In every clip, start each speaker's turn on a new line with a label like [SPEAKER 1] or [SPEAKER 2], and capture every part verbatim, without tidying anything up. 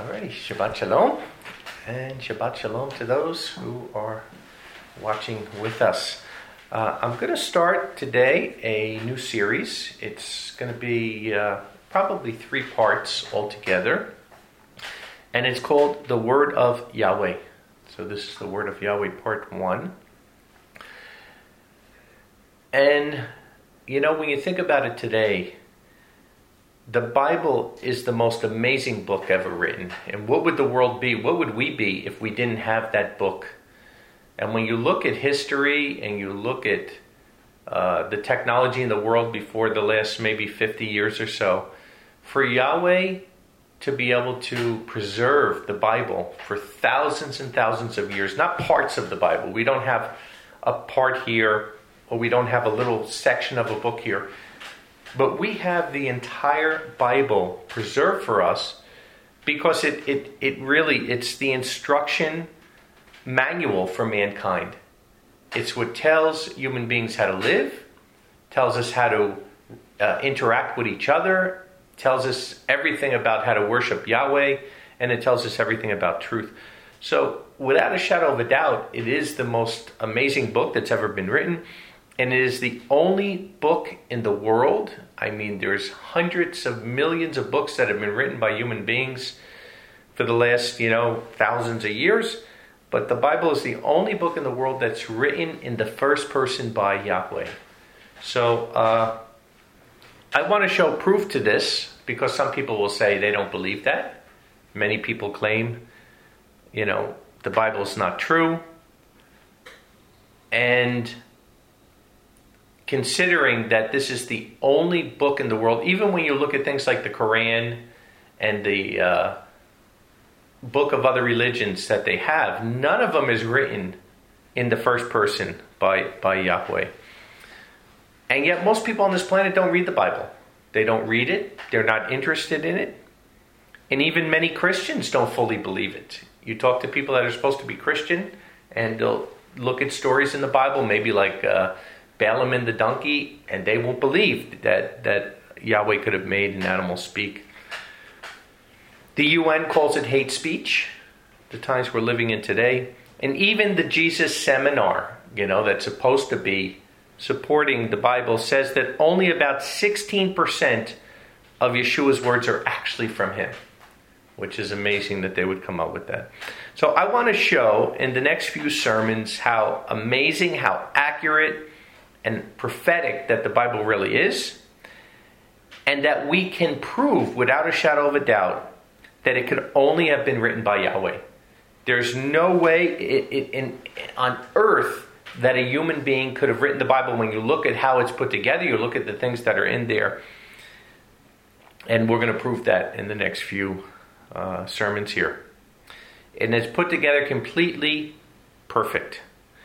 [SPEAKER 1] Alrighty, Shabbat Shalom, and Shabbat Shalom to those who are watching with us. Uh, I'm going to start today a new series. It's going to be uh, probably three parts altogether, and it's called The Word of Yahweh. So this is The Word of Yahweh Part one. And, you know, when you think about it today, the Bible is the most amazing book ever written. And what would the world be? What would we be if we didn't have that book? And when you look at history and you look at uh, the technology in the world before the last maybe fifty years or so, for Yahweh to be able to preserve the Bible for thousands and thousands of years, not parts of the Bible. We don't have a part here, or we don't have a little section of a book here. But we have the entire Bible preserved for us because it, it, it really, it's the instruction manual for mankind. It's what tells human beings how to live, tells us how to uh, interact with each other, tells us everything about how to worship Yahweh, and it tells us everything about truth. So without a shadow of a doubt, it is the most amazing book that's ever been written. And it is the only book in the world. I mean, there's hundreds of millions of books that have been written by human beings for the last, you know, thousands of years. But the Bible is the only book in the world that's written in the first person by Yahweh. So uh, I want to show proof to this because some people will say they don't believe that. Many people claim, you know, the Bible is not true. And considering that this is the only book in the world, even when you look at things like the Quran and the uh, book of other religions that they have, none of them is written in the first person by, by Yahweh. And yet most people on this planet don't read the Bible. They don't read it. They're not interested in it. And even many Christians don't fully believe it. You talk to people that are supposed to be Christian, and they'll look at stories in the Bible, maybe like Uh, Balaam and the donkey, and they won't believe that, that Yahweh could have made an animal speak. The U N calls it hate speech, the times we're living in today. And even the Jesus Seminar, you know, that's supposed to be supporting the Bible, says that only about sixteen percent of Yeshua's words are actually from him, which is amazing that they would come up with that. So I want to show in the next few sermons how amazing, how accurate, and prophetic that the Bible really is, and that we can prove without a shadow of a doubt that it could only have been written by Yahweh. There's no way it, it, in, on earth that a human being could have written the Bible. When you look at how it's put together, you look at the things that are in there, and we're going to prove that in the next few uh, sermons here. And it's put together completely perfect.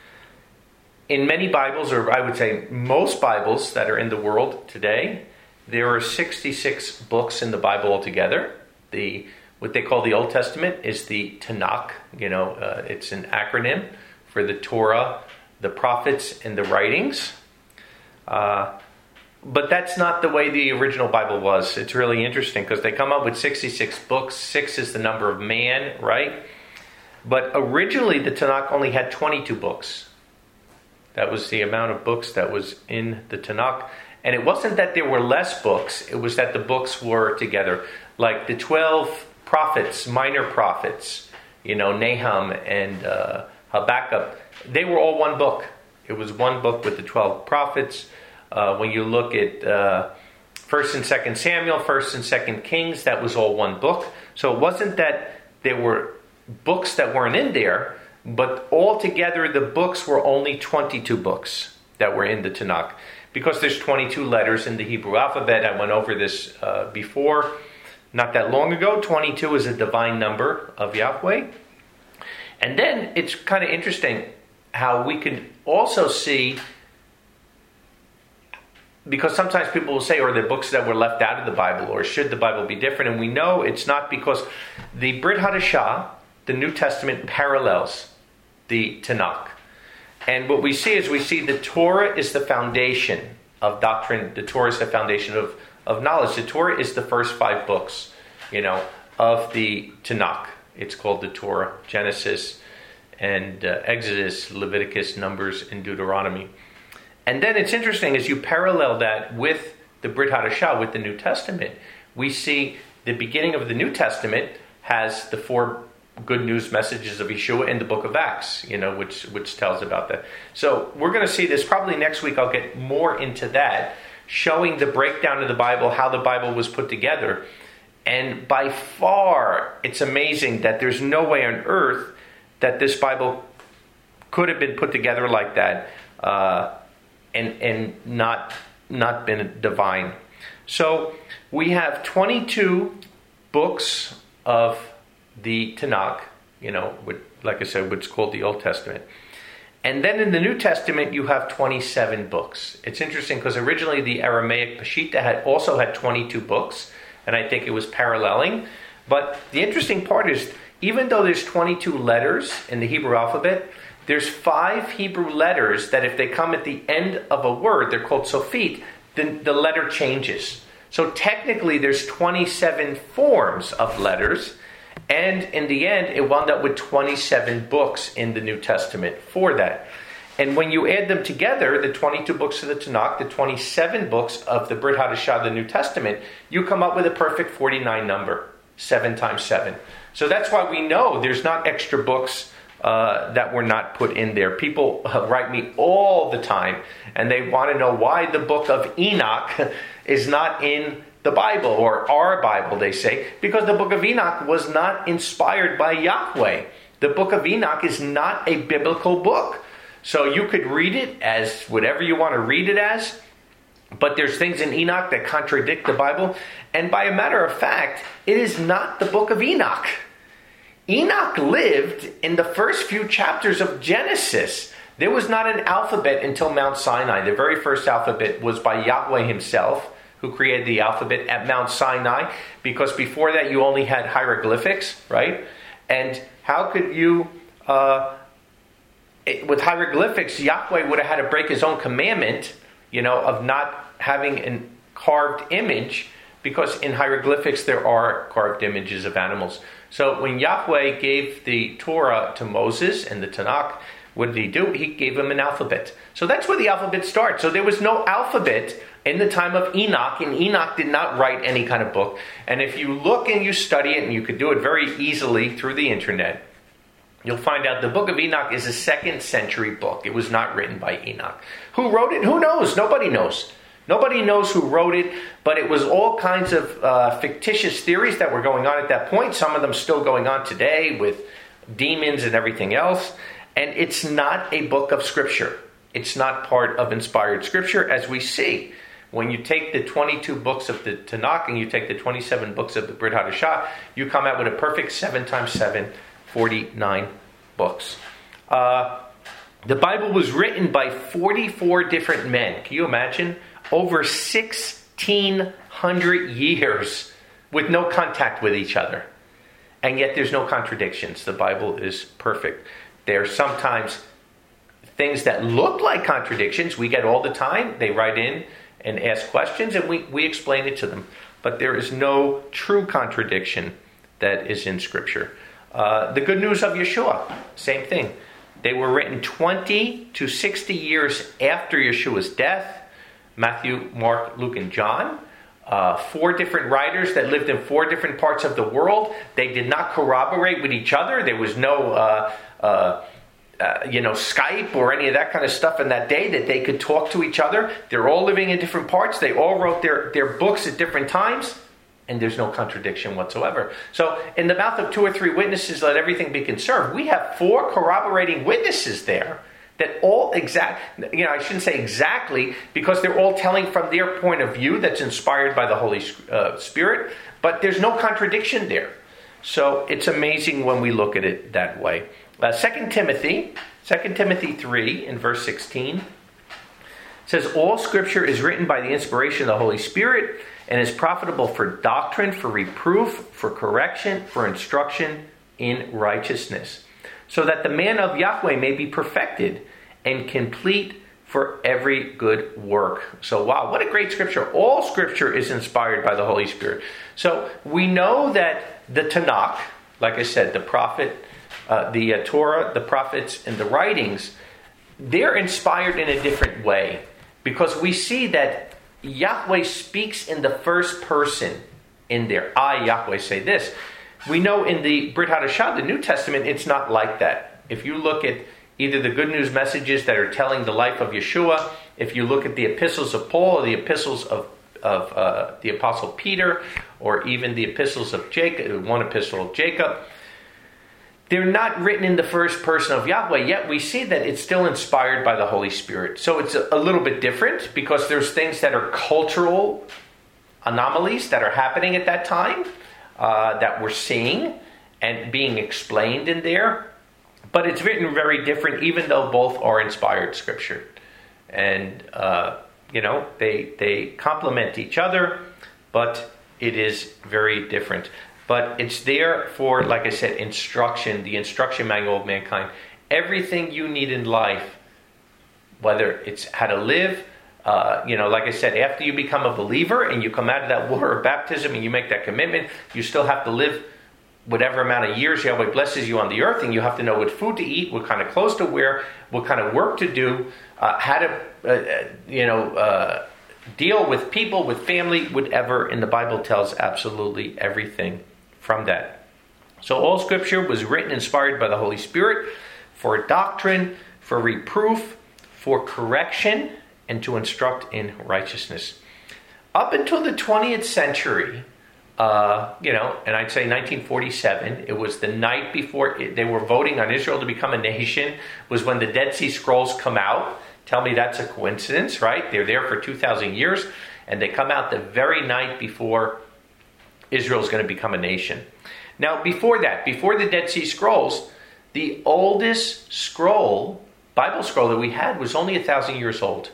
[SPEAKER 1] In many Bibles, or I would say most Bibles that are in the world today, there are sixty-six books in the Bible altogether. The what they call the Old Testament is the Tanakh. You know, uh, it's an acronym for the Torah, the prophets, and the writings. Uh, but that's not the way the original Bible was. It's really interesting because they come up with sixty-six books. Six is the number of man, right? But originally the Tanakh only had twenty-two books. That was the amount of books that was in the Tanakh. And it wasn't that there were less books. It was that the books were together. Like the twelve prophets, minor prophets, you know, Nahum and uh, Habakkuk, they were all one book. It was one book with the twelve prophets. Uh, when you look at uh, First and Second Samuel, First and Second Kings, that was all one book. So it wasn't that there were books that weren't in there, but altogether, the books were only twenty-two books that were in the Tanakh. Because there's twenty-two letters in the Hebrew alphabet. I went over this uh, before, not that long ago. twenty-two is a divine number of Yahweh. And then it's kind of interesting how we can also see, because sometimes people will say, are there books that were left out of the Bible, or should the Bible be different? And we know it's not, because the Brit Hadashah, the New Testament, parallels the Tanakh. And what we see is we see the Torah is the foundation of doctrine. The Torah is the foundation of, of knowledge. The Torah is the first five books. You know, of the Tanakh. It's called the Torah, Genesis and uh, Exodus, Leviticus, Numbers, and Deuteronomy. And then it's interesting, as you parallel that with the Brit Hadashah, with the New Testament, we see the beginning of the New Testament has the four good news messages of Yeshua in the book of Acts, you know, which which tells about that. So we're going to see this probably next week. I'll get more into that, showing the breakdown of the Bible, how the Bible was put together. And by far, it's amazing that there's no way on earth that this Bible could have been put together like that uh, and and not not been divine. So we have twenty-two books of the Tanakh, you know, with, like I said, what's called the Old Testament. And then in the New Testament, you have twenty-seven books. It's interesting because originally the Aramaic Peshitta had also had twenty-two books, and I think it was paralleling. But the interesting part is, even though there's twenty-two letters in the Hebrew alphabet, there's five Hebrew letters that if they come at the end of a word, they're called sofit, then the letter changes. So technically there's twenty-seven forms of letters, and in the end it wound up with twenty-seven books in the New Testament for that. And when you add them together, the twenty-two books of the Tanakh, the twenty-seven books of the Brit Hadashah, the New Testament, you come up with a perfect forty-nine number, seven times seven. So that's why we know there's not extra books uh, that were not put in there. People uh, write me all the time, and they want to know why the book of Enoch is not in the Bible, or our Bible, they say, because the book of Enoch was not inspired by Yahweh. The book of Enoch is not a biblical book. So you could read it as whatever you want to read it as, but there's things in Enoch that contradict the Bible. And by a matter of fact, it is not the book of Enoch. Enoch lived in the first few chapters of Genesis. There was not an alphabet until Mount Sinai. The very first alphabet was by Yahweh himself, who created the alphabet at Mount Sinai, because before that you only had hieroglyphics, right? And how could you, uh, it, with hieroglyphics, Yahweh would have had to break his own commandment, you know, of not having a carved image, because in hieroglyphics there are carved images of animals. So when Yahweh gave the Torah to Moses and the Tanakh, what did he do? He gave him an alphabet. So that's where the alphabet starts. So there was no alphabet in the time of Enoch, and Enoch did not write any kind of book. And if you look and you study it, and you could do it very easily through the internet, you'll find out the book of Enoch is a second century book. It was not written by Enoch. Who wrote it? Who knows? Nobody knows. Nobody knows who wrote it, but it was all kinds of uh, fictitious theories that were going on at that point. Some of them still going on today with demons and everything else. And it's not a book of Scripture. It's not part of inspired Scripture, as we see. When you take the twenty-two books of the Tanakh and you take the twenty-seven books of the Brit Hadashah, you come out with a perfect seven times seven, forty-nine books. Uh, the Bible was written by forty-four different men. Can you imagine? Over sixteen hundred years with no contact with each other. And yet there's no contradictions. The Bible is perfect. There are sometimes things that look like contradictions. We get all the time. They write in and ask questions, and we, we explain it to them. But there is no true contradiction that is in Scripture. Uh, the good news of Yeshua, same thing. They were written twenty to sixty years after Yeshua's death. Matthew, Mark, Luke, and John. Uh, four different writers that lived in four different parts of the world. They did not corroborate with each other. There was no... Uh, uh, Uh, you know, Skype or any of that kind of stuff in that day that they could talk to each other. They're all living in different parts. They all wrote their, their books at different times, and there's no contradiction whatsoever. So in the mouth of two or three witnesses, let everything be conserved. We have four corroborating witnesses there that all exact, you know, I shouldn't say exactly, because they're all telling from their point of view that's inspired by the Holy uh, Spirit, but there's no contradiction there. So it's amazing when we look at it that way. Uh, Second Timothy, Second Timothy three in verse sixteen says, all Scripture is written by the inspiration of the Holy Spirit and is profitable for doctrine, for reproof, for correction, for instruction in righteousness, so that the man of Yahweh may be perfected and complete, for every good work. So wow, what a great scripture. All scripture is inspired by the Holy Spirit. So we know that the Tanakh, like I said, the prophet, uh, the uh, Torah, the prophets, and the writings, they're inspired in a different way. Because we see that Yahweh speaks in the first person in there. I, Yahweh, say this. We know in the Brit Hadashah, the New Testament, it's not like that. If you look at either the good news messages that are telling the life of Yeshua, if you look at the epistles of Paul, or the epistles of, of uh, the Apostle Peter, or even the epistles of Jacob, one epistle of Jacob, they're not written in the first person of Yahweh, yet we see that it's still inspired by the Holy Spirit. So it's a, a little bit different, because there's things that are cultural anomalies that are happening at that time, uh, that we're seeing and being explained in there. But it's written very different, even though both are inspired scripture. And, uh, you know, they they complement each other, but it is very different. But it's there for, like I said, instruction, the instruction manual of mankind. Everything you need in life, whether it's how to live, uh, you know, like I said, after you become a believer and you come out of that water of baptism and you make that commitment, you still have to live whatever amount of years Yahweh blesses you on the earth, and you have to know what food to eat, what kind of clothes to wear, what kind of work to do, uh, how to, uh, you know, uh, deal with people, with family, whatever. And the Bible tells absolutely everything from that. So all scripture was written, inspired by the Holy Spirit, for doctrine, for reproof, for correction, and to instruct in righteousness. Up until the twentieth century, uh, you know, and I'd say nineteen forty-seven, it was the night before it, they were voting on Israel to become a nation, was when the Dead Sea Scrolls come out. Tell me that's a coincidence, right? They're there for two thousand years, and they come out the very night before Israel is going to become a nation. Now, before that, before the Dead Sea Scrolls, the oldest scroll, Bible scroll that we had was only a thousand years old.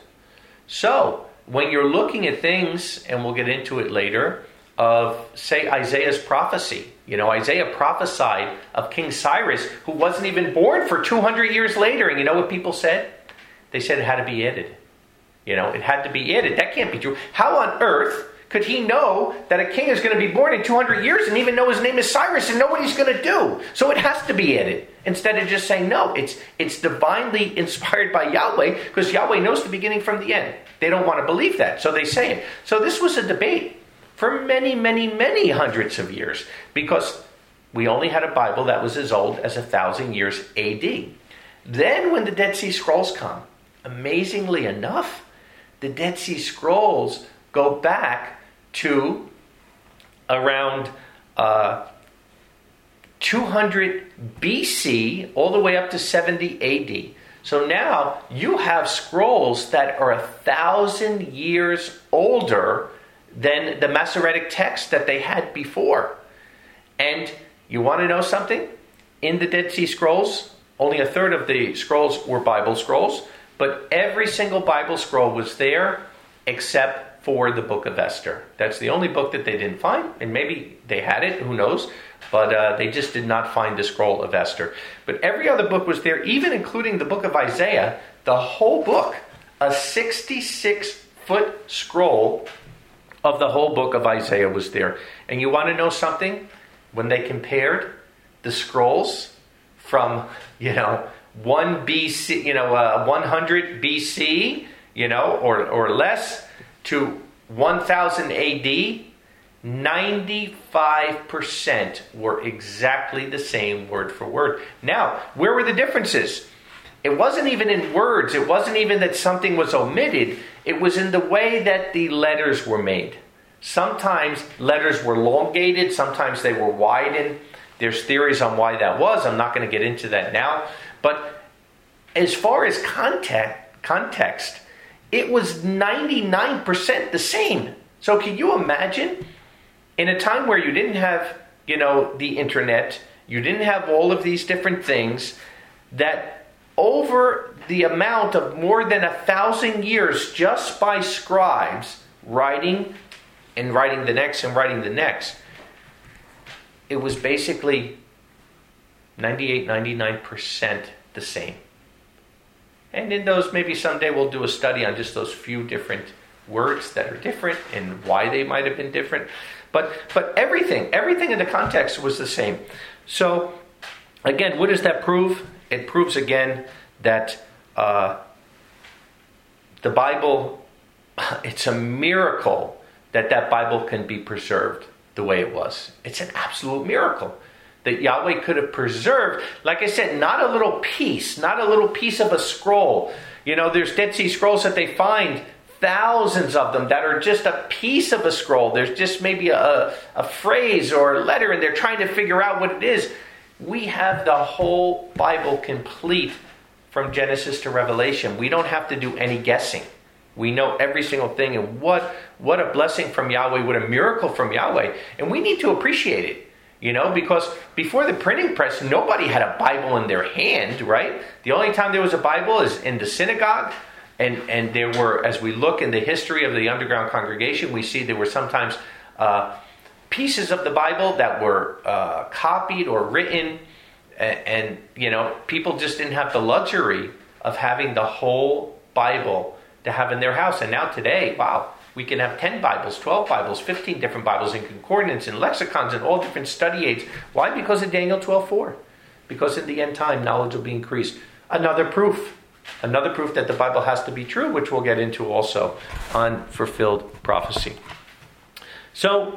[SPEAKER 1] So, when you're looking at things, and we'll get into it later, of, say, Isaiah's prophecy. You know, Isaiah prophesied of King Cyrus, who wasn't even born for two hundred years later. And you know what people said? They said it had to be added. You know, it had to be added. That can't be true. How on earth could he know that a king is going to be born in two hundred years and even know his name is Cyrus and know what he's going to do? So it has to be added. Instead of just saying, no, it's it's divinely inspired by Yahweh, because Yahweh knows the beginning from the end. They don't want to believe that, so they say it. So this was a debate for many, many, many hundreds of years, because we only had a Bible that was as old as a thousand years A D. Then when the Dead Sea Scrolls come, amazingly enough, the Dead Sea Scrolls go back to around uh, two hundred B C all the way up to seventy A D. So now you have scrolls that are a thousand years older than the Masoretic text that they had before. And you want to know something? In the Dead Sea Scrolls, only a third of the scrolls were Bible scrolls, but every single Bible scroll was there except for the book of Esther. That's the only book that they didn't find, and maybe they had it, who knows, but uh, they just did not find the scroll of Esther. But every other book was there, even including the book of Isaiah, the whole book, a sixty-six foot scroll of the whole book of Isaiah was there. And you want to know something? When they compared the scrolls from, you know, one B C, you know, uh, one hundred B C, you know, or or less, to one thousand A D, ninety-five percent were exactly the same word for word. Now, where were the differences? It wasn't even in words. It wasn't even that something was omitted. It was in the way that the letters were made. Sometimes letters were elongated. Sometimes they were widened. There's theories on why that was. I'm not going to get into that now. But as far as context, context, it was ninety-nine percent the same. So can you imagine, in a time where you didn't have, you know, the internet, you didn't have all of these different things, that over the amount of more than a thousand years just by scribes writing and writing the next and writing the next, it was basically ninety-eight, ninety-nine percent the same. And in those, maybe someday we'll do a study on just those few different words that are different and why they might have been different. But but everything, everything in the context was the same. So, again, what does that prove? It proves, again, that uh, the Bible, it's a miracle that that Bible can be preserved the way it was. It's an absolute miracle that Yahweh could have preserved, like I said, not a little piece, not a little piece of a scroll. You know, there's Dead Sea Scrolls that they find, thousands of them, that are just a piece of a scroll. There's just maybe a, a phrase or a letter, and they're trying to figure out what it is. We have the whole Bible complete from Genesis to Revelation. We don't have to do any guessing. We know every single thing, and what, what a blessing from Yahweh, what a miracle from Yahweh. And we need to appreciate it. You know, because before the printing press, nobody had a Bible in their hand, right? The only time there was a Bible is in the synagogue. And and there were, as we look in the history of the underground congregation, we see there were sometimes uh, pieces of the Bible that were uh, copied or written. And, and, you know, people just didn't have the luxury of having the whole Bible to have in their house. And now today, wow. We can have ten Bibles, twelve Bibles, fifteen different Bibles, and concordance and lexicons and all different study aids. Why? Because of Daniel twelve four. Because in the end time, knowledge will be increased. Another proof. Another proof that the Bible has to be true, which we'll get into also on fulfilled prophecy. So,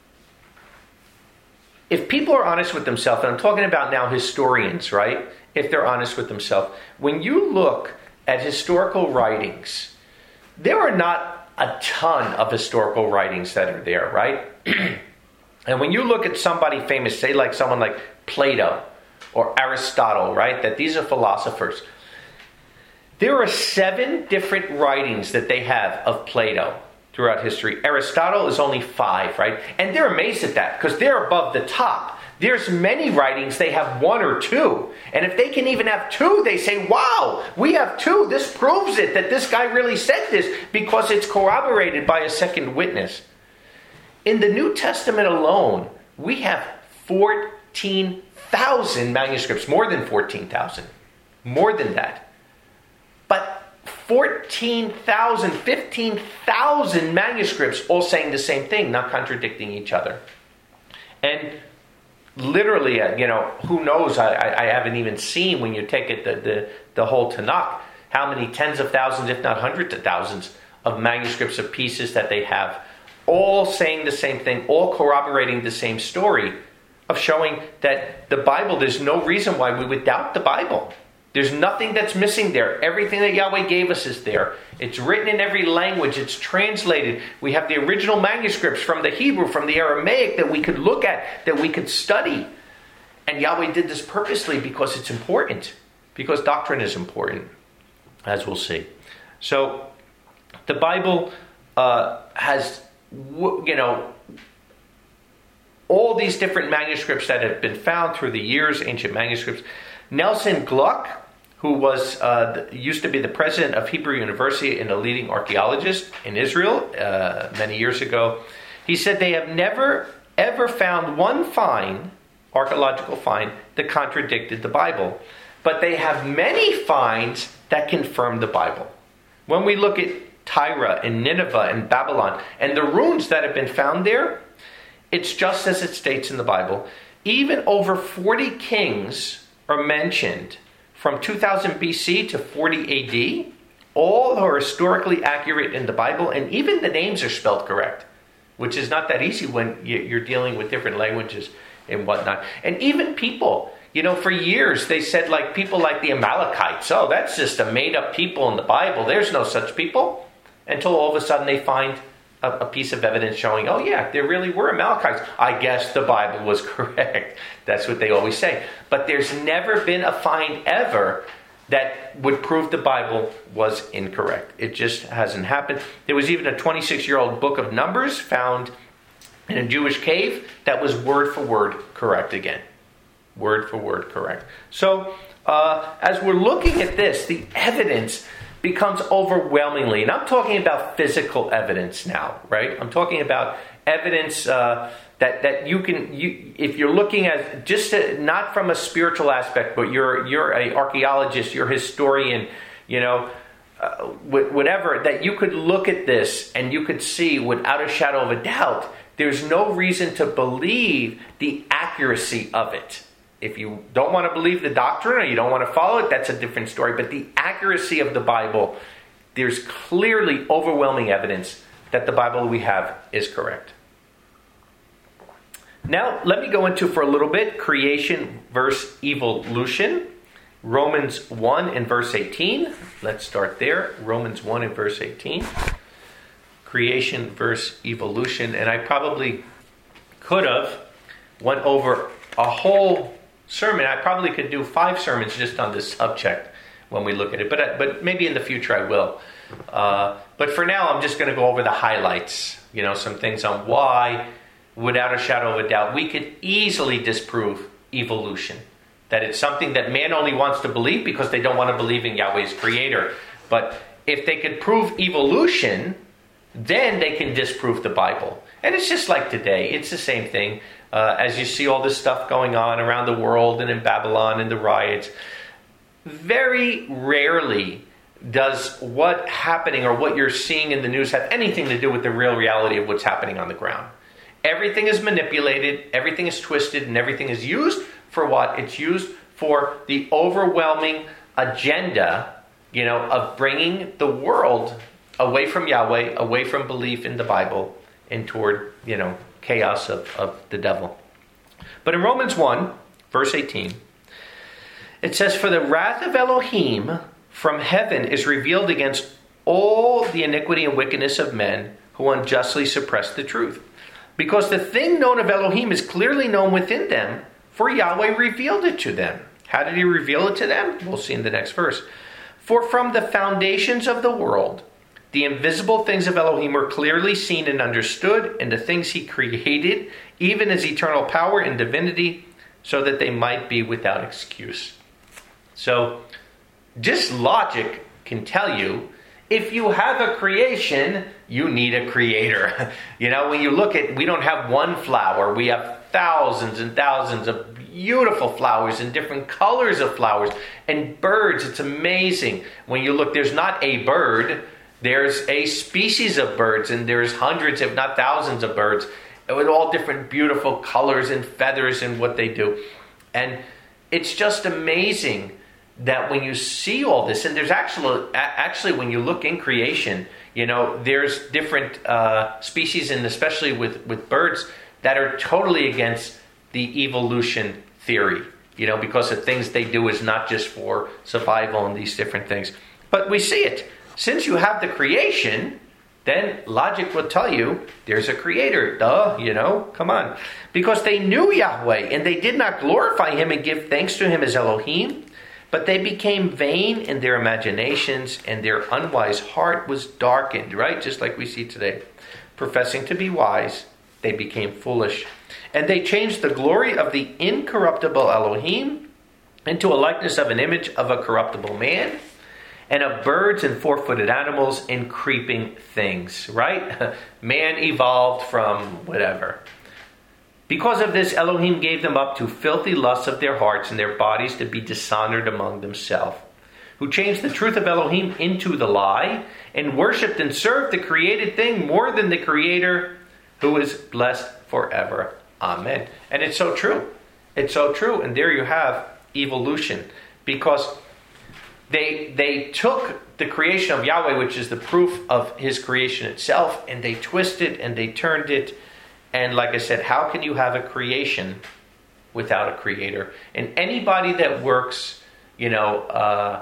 [SPEAKER 1] if people are honest with themselves, and I'm talking about now historians, right? If they're honest with themselves, when you look at historical writings, there are not a ton of historical writings that are there, right? And when you look at somebody famous, say like someone like Plato or Aristotle, right? That these are philosophers. There are seven different writings that they have of Plato throughout history. Aristotle is only five, right? And they're amazed at that because they're above the top. There's many writings, they have one or two. And if they can even have two, they say, wow, we have two. This proves it, that this guy really said this, because it's corroborated by a second witness. In the New Testament alone, we have fourteen thousand manuscripts, more than fourteen thousand. More than that. But fourteen thousand, fifteen thousand manuscripts all saying the same thing, not contradicting each other. And literally, you know, who knows? I, I haven't even seen, when you take it, the, the, the whole Tanakh, how many tens of thousands, if not hundreds of thousands, of manuscripts of pieces that they have, all saying the same thing, all corroborating the same story, of showing that the Bible, there's no reason why we would doubt the Bible. There's nothing that's missing there. Everything that Yahweh gave us is there. It's written in every language. It's translated. We have the original manuscripts from the Hebrew, from the Aramaic, that we could look at, that we could study. And Yahweh did this purposely because it's important. Because doctrine is important, as we'll see. So, the Bible uh, has, you know, all these different manuscripts that have been found through the years, ancient manuscripts. Nelson Gluck, who was uh, the, used to be the president of Hebrew University and a leading archaeologist in Israel uh, many years ago, he said they have never, ever found one find, archaeological find, that contradicted the Bible. But they have many finds that confirm the Bible. When we look at Tyre and Nineveh and Babylon and the ruins that have been found there, it's just as it states in the Bible. Even over forty kings are mentioned from two thousand B C to forty A D. All are historically accurate in the Bible, and even the names are spelled correct, which is not that easy when you're dealing with different languages and whatnot. And even people, you know, for years they said, like, people like the Amalekites, oh, that's just a made-up people in the Bible. There's no such people. Until all of a sudden they find a, a piece of evidence showing, oh yeah, there really were Amalekites. I guess the Bible was correct. That's what they always say. But there's never been a find ever that would prove the Bible was incorrect. It just hasn't happened. There was even a twenty-six-year-old book of Numbers found in a Jewish cave that was word for word correct again. Word for word correct. So, uh, as we're looking at this, the evidence becomes overwhelmingly, and I'm talking about physical evidence now, right? I'm talking about evidence uh, that that you can, you, if you're looking at just a, not from a spiritual aspect, but you're you're an archaeologist, you're a historian, you know, uh, whatever, that you could look at this and you could see without a shadow of a doubt, there's no reason to believe the accuracy of it. If you don't want to believe the doctrine or you don't want to follow it, that's a different story. But the accuracy of the Bible, there's clearly overwhelming evidence that the Bible we have is correct. Now, let me go into for a little bit creation versus evolution. Romans one and verse eighteen. Let's start there. Romans one and verse eighteen. Creation versus evolution. And I probably could have went over a whole sermon. I probably could do five sermons just on this subject when we look at it. But, but maybe in the future I will. Uh, but for now, I'm just going to go over the highlights. You know, some things on why, without a shadow of a doubt, we could easily disprove evolution. That it's something that man only wants to believe because they don't want to believe in Yahweh's creator. But if they could prove evolution, then they can disprove the Bible. And it's just like today. It's the same thing. Uh, as you see all this stuff going on around the world and in Babylon and the riots, very rarely does what happening or what you're seeing in the news have anything to do with the real reality of what's happening on the ground. Everything is manipulated, everything is twisted, and everything is used for what? It's used for the overwhelming agenda, you know, of bringing the world away from Yahweh, away from belief in the Bible, and toward, you know, chaos of, of the devil. But in Romans one, verse eighteen, it says, "For the wrath of Elohim from heaven is revealed against all the iniquity and wickedness of men who unjustly suppress the truth. Because the thing known of Elohim is clearly known within them, for Yahweh revealed it to them." How did he reveal it to them? We'll see in the next verse. "For from the foundations of the world, the invisible things of Elohim were clearly seen and understood, and the things he created, even his eternal power and divinity, so that they might be without excuse." So, just logic can tell you, if you have a creation, you need a creator. You know, when you look at, we don't have one flower. We have thousands and thousands of beautiful flowers and different colors of flowers. And birds, it's amazing. When you look, there's not a bird. There's a species of birds, and there's hundreds, if not thousands of birds, with all different beautiful colors and feathers and what they do. And it's just amazing that when you see all this, and there's actually, actually when you look in creation, you know, there's different uh, species, and especially with, with birds, that are totally against the evolution theory, you know, because the things they do is not just for survival and these different things. But we see it. Since you have the creation, then logic will tell you there's a creator. Duh, you know, come on. Because they knew Yahweh, and they did not glorify him and give thanks to him as Elohim, but they became vain in their imaginations, and their unwise heart was darkened, right? Just like we see today. Professing to be wise, they became foolish. And they changed the glory of the incorruptible Elohim into a likeness of an image of a corruptible man, and of birds and four-footed animals and creeping things, right? Man evolved from whatever. Because of this, Elohim gave them up to filthy lusts of their hearts, and their bodies to be dishonored among themselves, who changed the truth of Elohim into the lie, and worshipped and served the created thing more than the Creator, who is blessed forever. Amen. And it's so true. It's so true. And there you have evolution. Because they they took the creation of Yahweh, which is the proof of his creation itself, and they twisted and they turned it. And like I said, how can you have a creation without a creator? And anybody that works, you know, uh,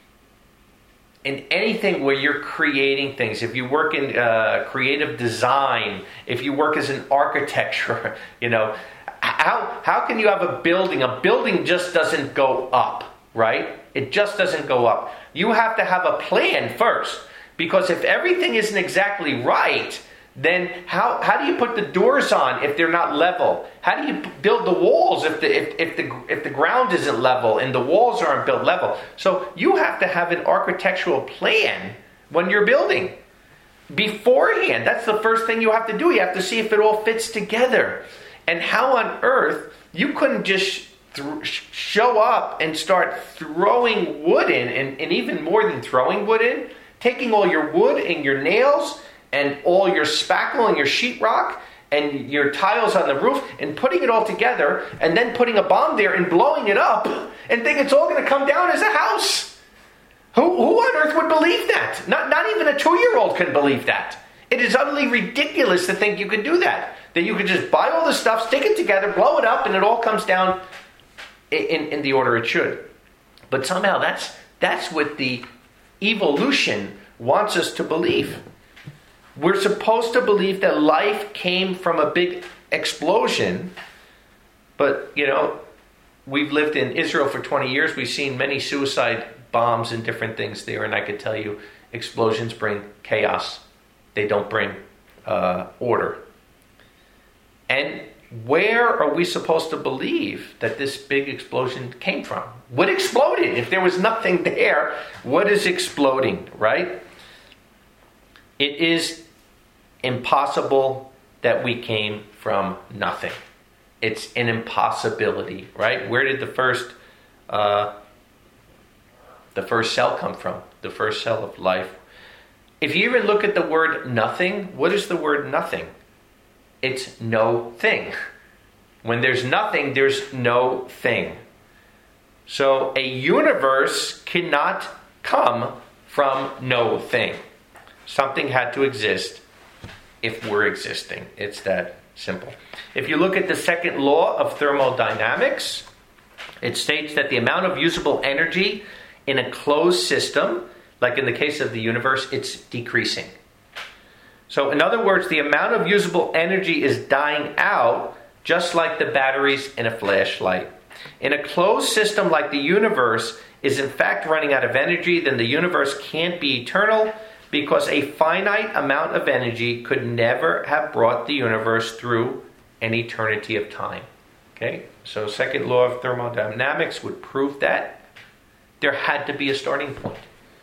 [SPEAKER 1] in anything where you're creating things, if you work in uh, creative design, if you work as an architecture, you know, how how can you have a building? A building just doesn't go up, right? It just doesn't go up. You have to have a plan first, because if everything isn't exactly right, then how how do you put the doors on if they're not level? How do you build the walls if the if, if the if the ground isn't level and the walls aren't built level? So you have to have an architectural plan when you're building beforehand. That's the first thing you have to do. You have to see if it all fits together. And how on earth you couldn't just th- show up and start throwing wood in, and, and even more than throwing wood in, taking all your wood and your nails and all your spackle and your sheetrock and your tiles on the roof and putting it all together and then putting a bomb there and blowing it up and think it's all going to come down as a house. Who, who on earth would believe that? Not, not even a two-year-old can believe that. It is utterly ridiculous to think you could do that. That you could just buy all the stuff, stick it together, blow it up, and it all comes down in, in the order it should. But somehow that's that's what the evolution wants us to believe. We're supposed to believe that life came from a big explosion. But, you know, we've lived in Israel for twenty years. We've seen many suicide bombs and different things there. And I can tell you, explosions bring chaos. They don't bring uh, order. And where are we supposed to believe that this big explosion came from? What exploded? If there was nothing there, what is exploding, right? It is impossible that we came from nothing. It's an impossibility, right? Where did the first uh, the first cell come from? The first cell of life. If you even look at the word nothing, what is the word nothing? It's no thing. When there's nothing, there's no thing. So a universe cannot come from no thing. Something had to exist if we're existing. It's that simple. If you look at the second law of thermodynamics, it states that the amount of usable energy in a closed system, like in the case of the universe, it's decreasing. So in other words, the amount of usable energy is dying out, just like the batteries in a flashlight. In a closed system like the universe is in fact running out of energy, then the universe can't be eternal, because a finite amount of energy could never have brought the universe through an eternity of time. Okay? So second law of thermodynamics would prove that there had to be a starting point.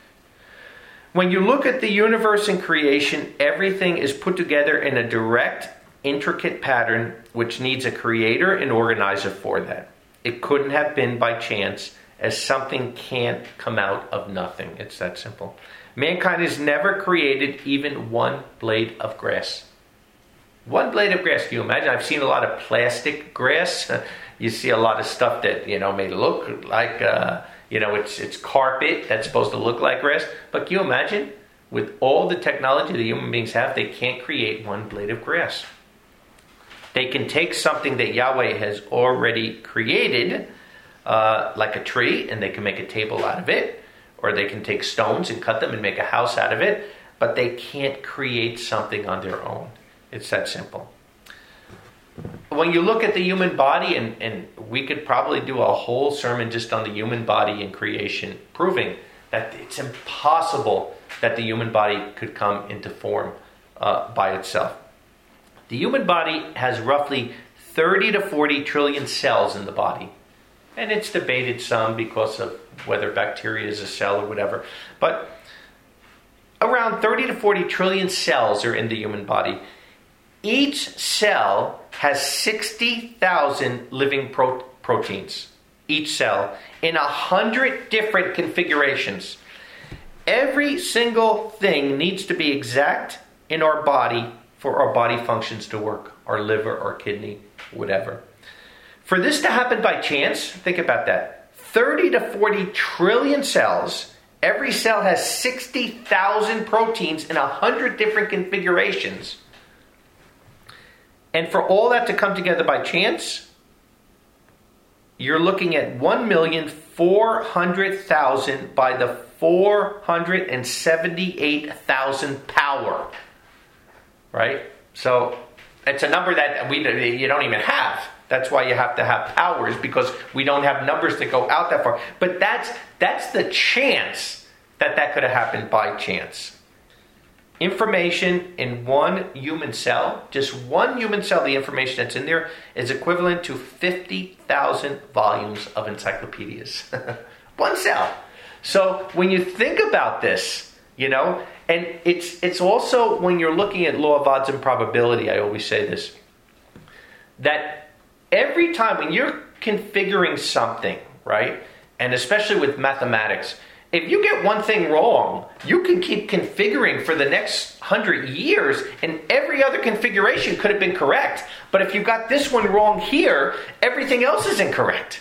[SPEAKER 1] When you look at the universe and creation, everything is put together in a direct, intricate pattern which needs a creator and organizer for that. It couldn't have been by chance, as something can't come out of nothing. It's that simple. Mankind has never created even one blade of grass. One blade of grass. Can you imagine? I've seen a lot of plastic grass. You see a lot of stuff that, you know, may look like, uh, you know, it's it's carpet that's supposed to look like grass. But can you imagine? With all the technology that human beings have, they can't create one blade of grass. They can take something that Yahweh has already created, uh, like a tree, and they can make a table out of it. Or they can take stones and cut them and make a house out of it. But they can't create something on their own. It's that simple. When you look at the human body, and, and we could probably do a whole sermon just on the human body and creation, proving that it's impossible that the human body could come into form uh, by itself. The human body has roughly thirty to forty trillion cells in the body. And it's debated some because of whether bacteria is a cell or whatever. But around thirty to forty trillion cells are in the human body. Each cell has sixty thousand living pro- proteins. Each cell in one hundred different configurations. Every single thing needs to be exact in our body for our body functions to work. Our liver, our kidney, whatever. For this to happen by chance, think about that. thirty to forty trillion cells. Every cell has sixty thousand proteins in one hundred different configurations. And for all that to come together by chance, you're looking at one million four hundred thousand by the four hundred seventy-eight thousand power. Right? So it's a number that we you don't even have. That's why you have to have powers, because we don't have numbers that go out that far. But that's that's the chance that that could have happened by chance. Information in one human cell, just one human cell, the information that's in there is equivalent to fifty thousand volumes of encyclopedias. One cell. So when you think about this, you know, and it's it's also when you're looking at law of odds and probability, I always say this, that every time when you're configuring something, right, and especially with mathematics, if you get one thing wrong, you can keep configuring for the next hundred years, and every other configuration could have been correct. But if you got this one wrong here, everything else is incorrect.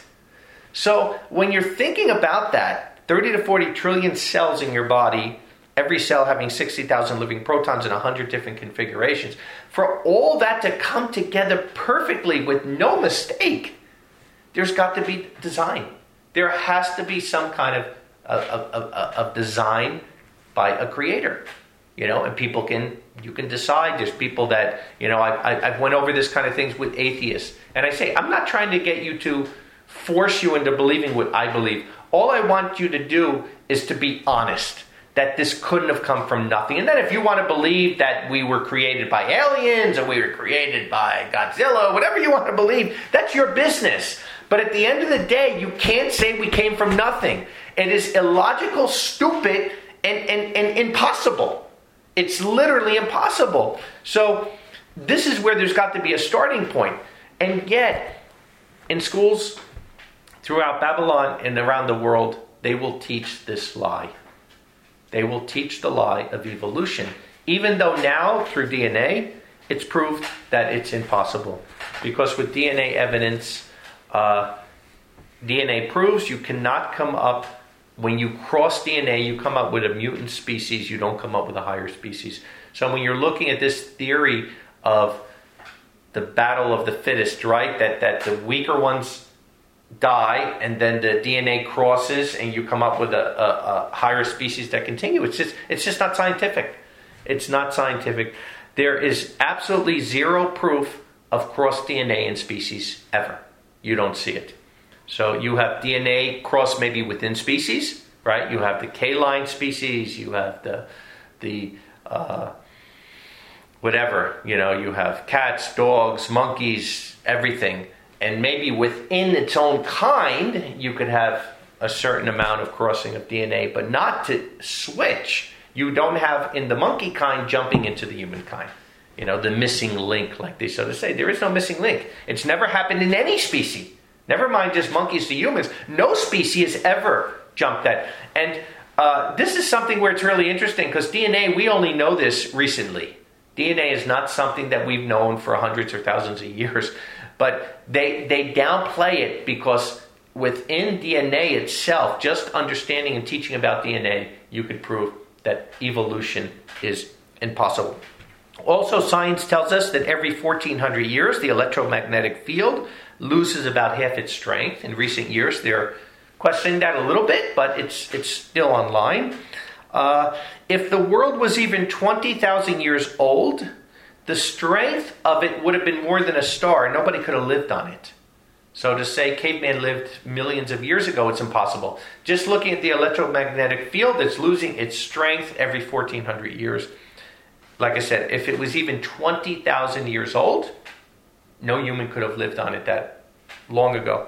[SPEAKER 1] So when you're thinking about that, thirty to forty trillion cells in your body, every cell having sixty thousand living protons in one hundred different configurations, for all that to come together perfectly with no mistake, there's got to be design. There has to be some kind of Of, of, of design by a creator, you know, and people can, you can decide. There's people that, you know, I, I, I've went over this kind of things with atheists, and I say, I'm not trying to get you to force you into believing what I believe. All I want you to do is to be honest, that this couldn't have come from nothing. And then if you want to believe that we were created by aliens, or we were created by Godzilla, whatever you want to believe, that's your business. But at the end of the day, you can't say we came from nothing. It is illogical, stupid, and, and, and impossible. It's literally impossible. So this is where there's got to be a starting point. And yet, in schools throughout Babylon and around the world, they will teach this lie. They will teach the lie of evolution. Even though now, through D N A, it's proved that it's impossible. Because with D N A evidence, uh, D N A proves you cannot come up, when you cross D N A, you come up with a mutant species, you don't come up with a higher species. So when you're looking at this theory of the battle of the fittest, right, that, that the weaker ones die, and then the D N A crosses, and you come up with a, a, a higher species that continue, it's just, it's just not scientific. It's not scientific. There is absolutely zero proof of cross D N A in species, ever. You don't see it. So you have D N A cross maybe within species, right? You have the K-line species, you have the the uh, whatever, you know, you have cats, dogs, monkeys, everything. And maybe within its own kind, you could have a certain amount of crossing of D N A, but not to switch. You don't have in the monkey kind jumping into the human kind. You know, the missing link, like they sort of say. There is no missing link. It's never happened in any species. Never mind just monkeys to humans. No species has ever jumped that. And uh, this is something where it's really interesting, because D N A, we only know this recently. D N A is not something that we've known for hundreds or thousands of years. But they, they downplay it because within D N A itself, just understanding and teaching about D N A, you could prove that evolution is impossible. Also, science tells us that every fourteen hundred years, the electromagnetic field loses about half its strength. In recent years, they're questioning that a little bit, but it's it's still online. Uh, if the world was even twenty thousand years old, the strength of it would have been more than a star. Nobody could have lived on it. So to say caveman lived millions of years ago, it's impossible. Just looking at the electromagnetic field, it's losing its strength every fourteen hundred years. Like I said, if it was even twenty thousand years old, no human could have lived on it that long ago.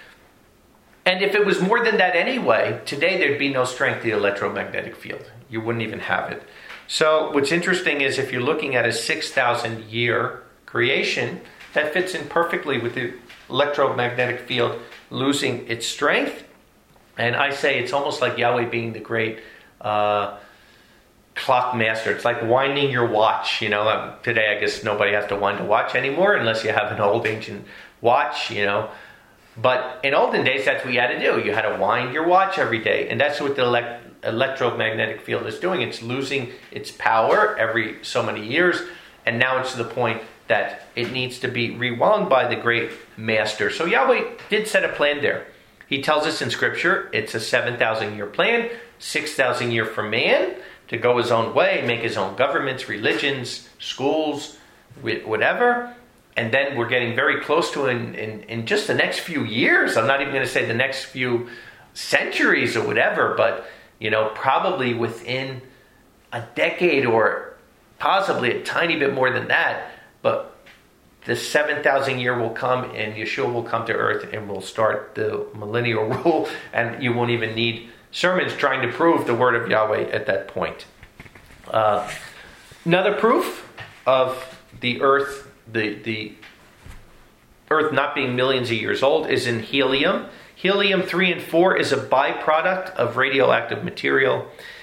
[SPEAKER 1] And if it was more than that anyway, today there'd be no strength to the electromagnetic field. You wouldn't even have it. So what's interesting is if you're looking at a six thousand year creation, that fits in perfectly with the electromagnetic field losing its strength. And I say it's almost like Yahweh being the great uh, clock master. It's like winding your watch. You know, um, today I guess nobody has to wind a watch anymore unless you have an old ancient watch, you know. But in olden days, that's what you had to do. You had to wind your watch every day. And that's what the elect- electromagnetic field is doing. It's losing its power every so many years. And now it's to the point that it needs to be rewound by the great master. So Yahweh did set a plan there. He tells us in Scripture, it's a seven thousand year plan, six thousand year for man to go his own way, make his own governments, religions, schools, whatever. And then we're getting very close to in, in, in just the next few years. I'm not even going to say the next few centuries or whatever, but, you know, probably within a decade or possibly a tiny bit more than that. But the seven thousand year will come and Yeshua will come to earth and will start the millennial rule. And you won't even need sermons trying to prove the word of Yahweh at that point. Uh, another proof of the earth, the the Earth not being millions of years old is in helium. Helium three and four is a byproduct of radioactive material.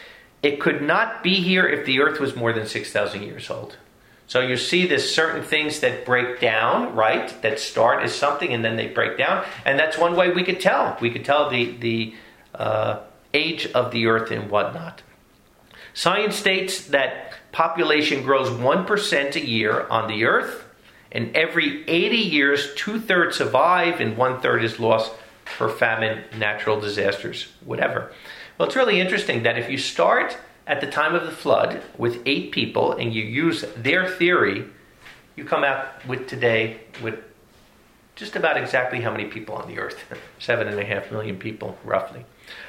[SPEAKER 1] It could not be here if the Earth was more than six thousand years old. So you see there's certain things that break down, right? That start as something and then they break down. And that's one way we could tell. We could tell the, the uh, age of the Earth and whatnot. Science states that population grows one percent a year on the Earth. And every eighty years, two-thirds survive and one-third is lost for famine, natural disasters, whatever. Well, it's really interesting that if you start at the time of the flood with eight people and you use their theory, you come out with today with just about exactly how many people on the Earth. Seven and a half million people, roughly.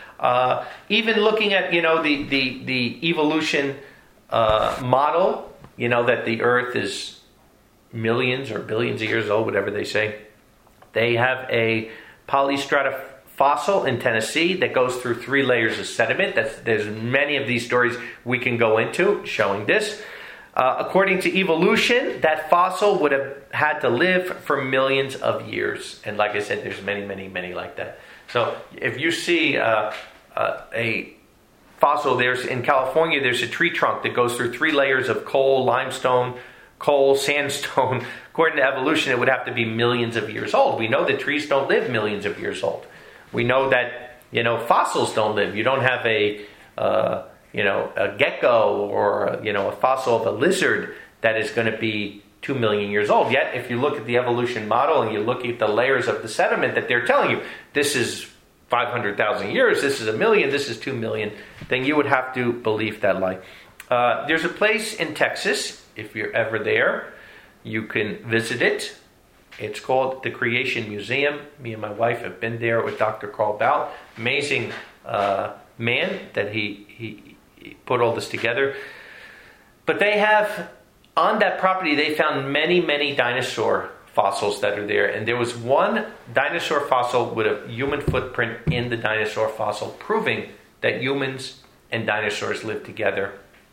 [SPEAKER 1] Uh, even looking at, you know, the, the, the evolution uh, model, you know, that the Earth is millions or billions of years old, whatever they say. They have a polystrata fossil in Tennessee that goes through three layers of sediment. That's, there's many of these stories we can go into showing this. Uh, according to evolution, that fossil would have had to live for millions of years. And like I said, there's many, many, many like that. So if you see uh, uh, a fossil, there's in California, there's a tree trunk that goes through three layers of coal, limestone, coal, sandstone. According to evolution, it would have to be millions of years old. We know that trees don't live millions of years old. We know that, you know, fossils don't live. You don't have a, uh, you know, a gecko or, you know, a fossil of a lizard that is going to be two million years old. Yet, if you look at the evolution model and you look at the layers of the sediment that they're telling you, this is five hundred thousand years, this is a million, this is two million, then you would have to believe that lie. Uh, there's a place in Texas, if you're ever there, you can visit it. It's called the Creation Museum. Me and my wife have been there with Doctor Carl Baut. Amazing uh, man that he, he, he put all this together. But they have, on that property, they found many, many dinosaur fossils that are there. And there was one dinosaur fossil with a human footprint in the dinosaur fossil, proving that humans and dinosaurs lived together.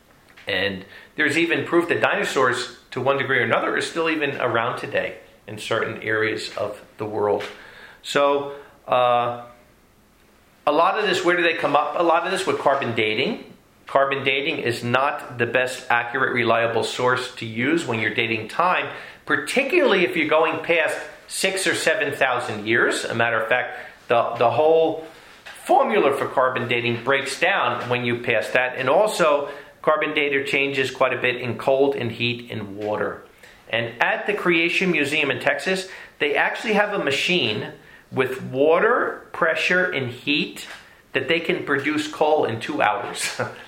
[SPEAKER 1] And there's even proof that dinosaurs, to one degree or another, are still even around today in certain areas of the world. So, uh, a lot of this, where do they come up? A lot of this with carbon dating. Carbon dating is not the best accurate, reliable source to use when you're dating time, particularly if you're going past six or seven thousand years. A matter of fact, the, the whole formula for carbon dating breaks down when you pass that. And also, carbon dating changes quite a bit in cold and heat and water. And at the Creation Museum in Texas, they actually have a machine with water, pressure, and heat that they can produce coal in two hours.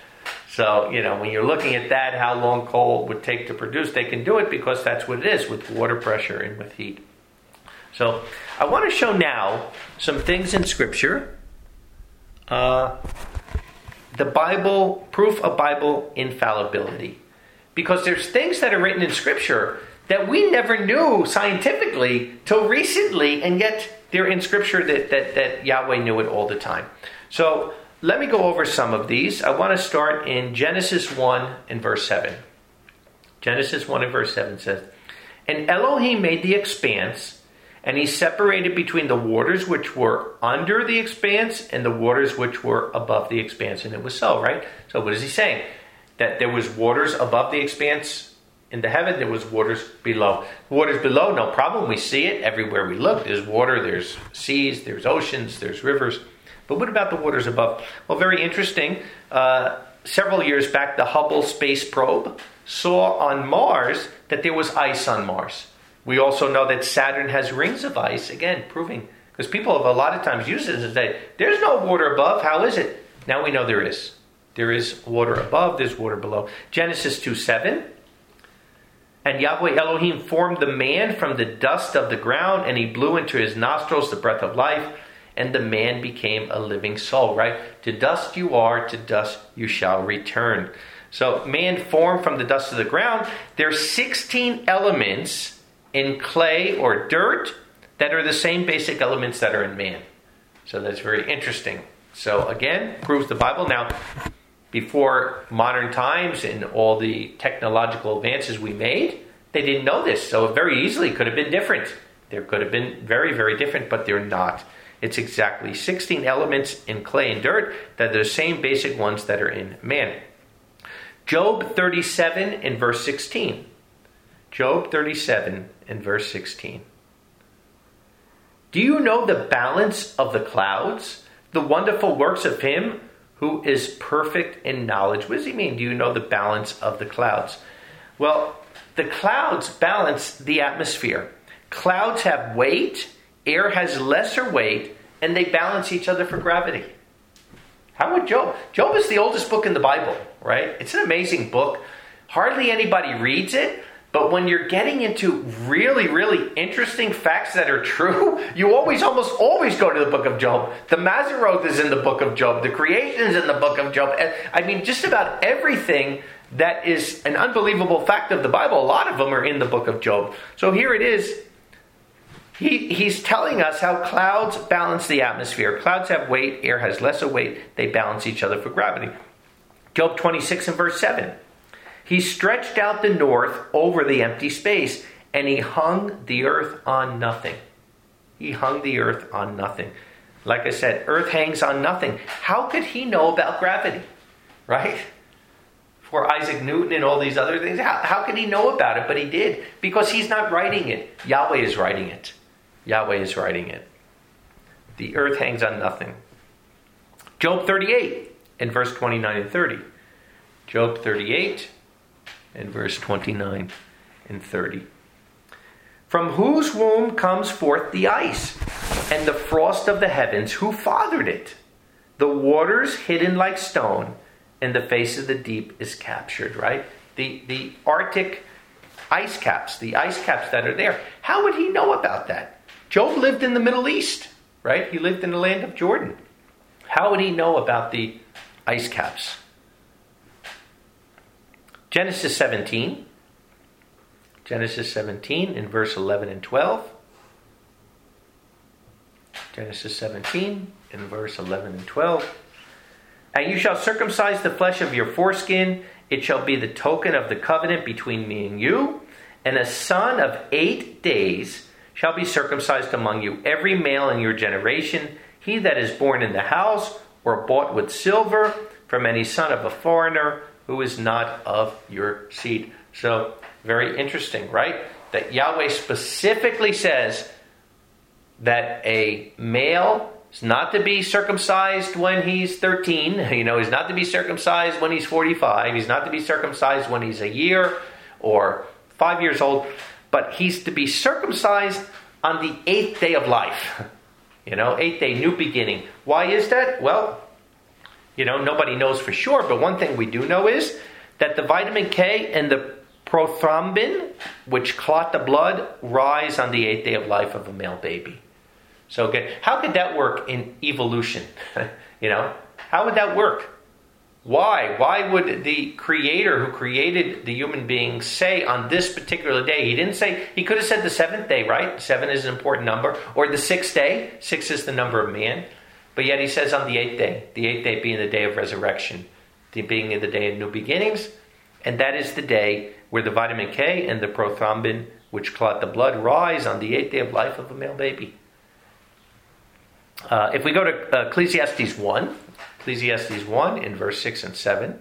[SPEAKER 1] So, you know, when you're looking at that, how long coal would take to produce, they can do it because that's what it is, with water pressure and with heat. So, I want to show now some things in Scripture. Uh, the Bible, proof of Bible infallibility. Because there's things that are written in Scripture that we never knew scientifically till recently, and yet they're in Scripture that, that, that Yahweh knew it all the time. So let me go over some of these. I want to start in Genesis one and verse seven. Genesis one and verse seven says, "And Elohim made the expanse, and he separated between the waters which were under the expanse and the waters which were above the expanse." And it was so, right? So what is he saying? That there was waters above the expanse in the heaven, there was waters below. Waters below, no problem. We see it everywhere we look. There's water, there's seas, there's oceans, there's rivers. But what about the waters above? Well, very interesting. Uh, several years back, the Hubble Space Probe saw on Mars that there was ice on Mars. We also know that Saturn has rings of ice, again, proving, because people have a lot of times used it and say, there's no water above, how is it? Now we know there is. There is water above, there's water below. Genesis two seven. "And Yahweh Elohim formed the man from the dust of the ground, and he blew into his nostrils the breath of life, and the man became a living soul," right? To dust you are, to dust you shall return. So man formed from the dust of the ground. There's sixteen elements in clay or dirt that are the same basic elements that are in man. So that's very interesting. So again, proves the Bible. Now, before modern times and all the technological advances we made, they didn't know this. So it very easily could have been different. There could have been very, very different, but they're not. It's exactly sixteen elements in clay and dirt that are the same basic ones that are in man. Job thirty-seven and verse sixteen. Job thirty-seven and verse sixteen. Do you know the balance of the clouds, the wonderful works of him who is perfect in knowledge? What does he mean? Do you know the balance of the clouds? Well, the clouds balance the atmosphere. Clouds have weight, air has lesser weight, and they balance each other for gravity. How would Job? Job is the oldest book in the Bible, right? It's an amazing book. Hardly anybody reads it, but when you're getting into really, really interesting facts that are true, you always, almost always go to the book of Job. The Mazzaroth is in the book of Job. The creation is in the book of Job. I mean, just about everything that is an unbelievable fact of the Bible, a lot of them are in the book of Job. So here it is. He, he's telling us how clouds balance the atmosphere. Clouds have weight, air has lesser weight. They balance each other for gravity. Job twenty-six and verse seven. He stretched out the north over the empty space, and he hung the earth on nothing. He hung the earth on nothing. Like I said, earth hangs on nothing. How could he know about gravity? Right? For Isaac Newton and all these other things. How, how could he know about it? But he did. Because he's not writing it. Yahweh is writing it. Yahweh is writing it. The earth hangs on nothing. Job thirty-eight and verse twenty-nine and thirty. Job thirty-eight and verse twenty-nine and thirty. From whose womb comes forth the ice and the frost of the heavens? Who fathered it? The waters hidden like stone, and the face of the deep is captured, right? The, the Arctic ice caps, the ice caps that are there. How would he know about that? Job lived in the Middle East, right? He lived in the land of Jordan. How would he know about the ice caps? Genesis seventeen. Genesis seventeen in verse eleven and twelve. Genesis seventeen in verse eleven and twelve. And you shall circumcise the flesh of your foreskin. It shall be the token of the covenant between me and you. And a son of eight days shall be circumcised among you, every male in your generation. He that is born in the house or bought with silver from any son of a foreigner who is not of your seed. So, very interesting, right? That Yahweh specifically says that a male is not to be circumcised when he's thirteen. You know, he's not to be circumcised when he's forty-five. He's not to be circumcised when he's a year or five years old. But he's to be circumcised on the eighth day of life. You know, eighth day, new beginning. Why is that? Well, you know, nobody knows for sure. But one thing we do know is that the vitamin K and the prothrombin, which clot the blood, rise on the eighth day of life of a male baby. So again, how could that work in evolution? You know, how would that work? Why? Why would the creator who created the human being say on this particular day? He didn't say, he could have said the seventh day, right? Seven is an important number. Or the sixth day. Six is the number of man. But yet he says on the eighth day. The eighth day being the day of resurrection. The being in the day of new beginnings. And that is the day where the vitamin K and the prothrombin, which clot the blood, rise on the eighth day of life of a male baby. Uh, if we go to uh, Ecclesiastes one. Ecclesiastes one in verse six and seven.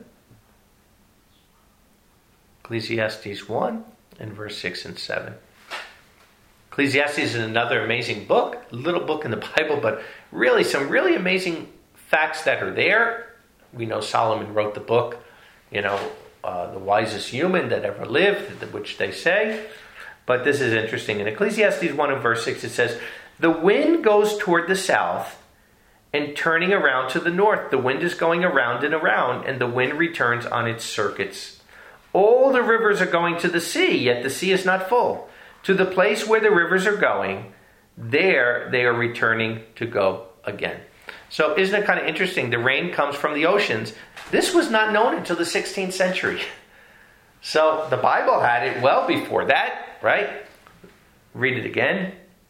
[SPEAKER 1] Ecclesiastes one in verse six and seven. Ecclesiastes is another amazing book, little book in the Bible, but really some really amazing facts that are there. We know Solomon wrote the book, you know, uh, the wisest human that ever lived, which they say. But this is interesting. In Ecclesiastes one and verse six, it says, the wind goes toward the south, and turning around to the north. The wind is going around and around, and the wind returns on its circuits. All the rivers are going to the sea, yet the sea is not full. To the place where the rivers are going, there they are returning to go again. So isn't it kind of interesting? The rain comes from the oceans. This was not known until the sixteenth century. So the Bible had it well before that, right? Read it again.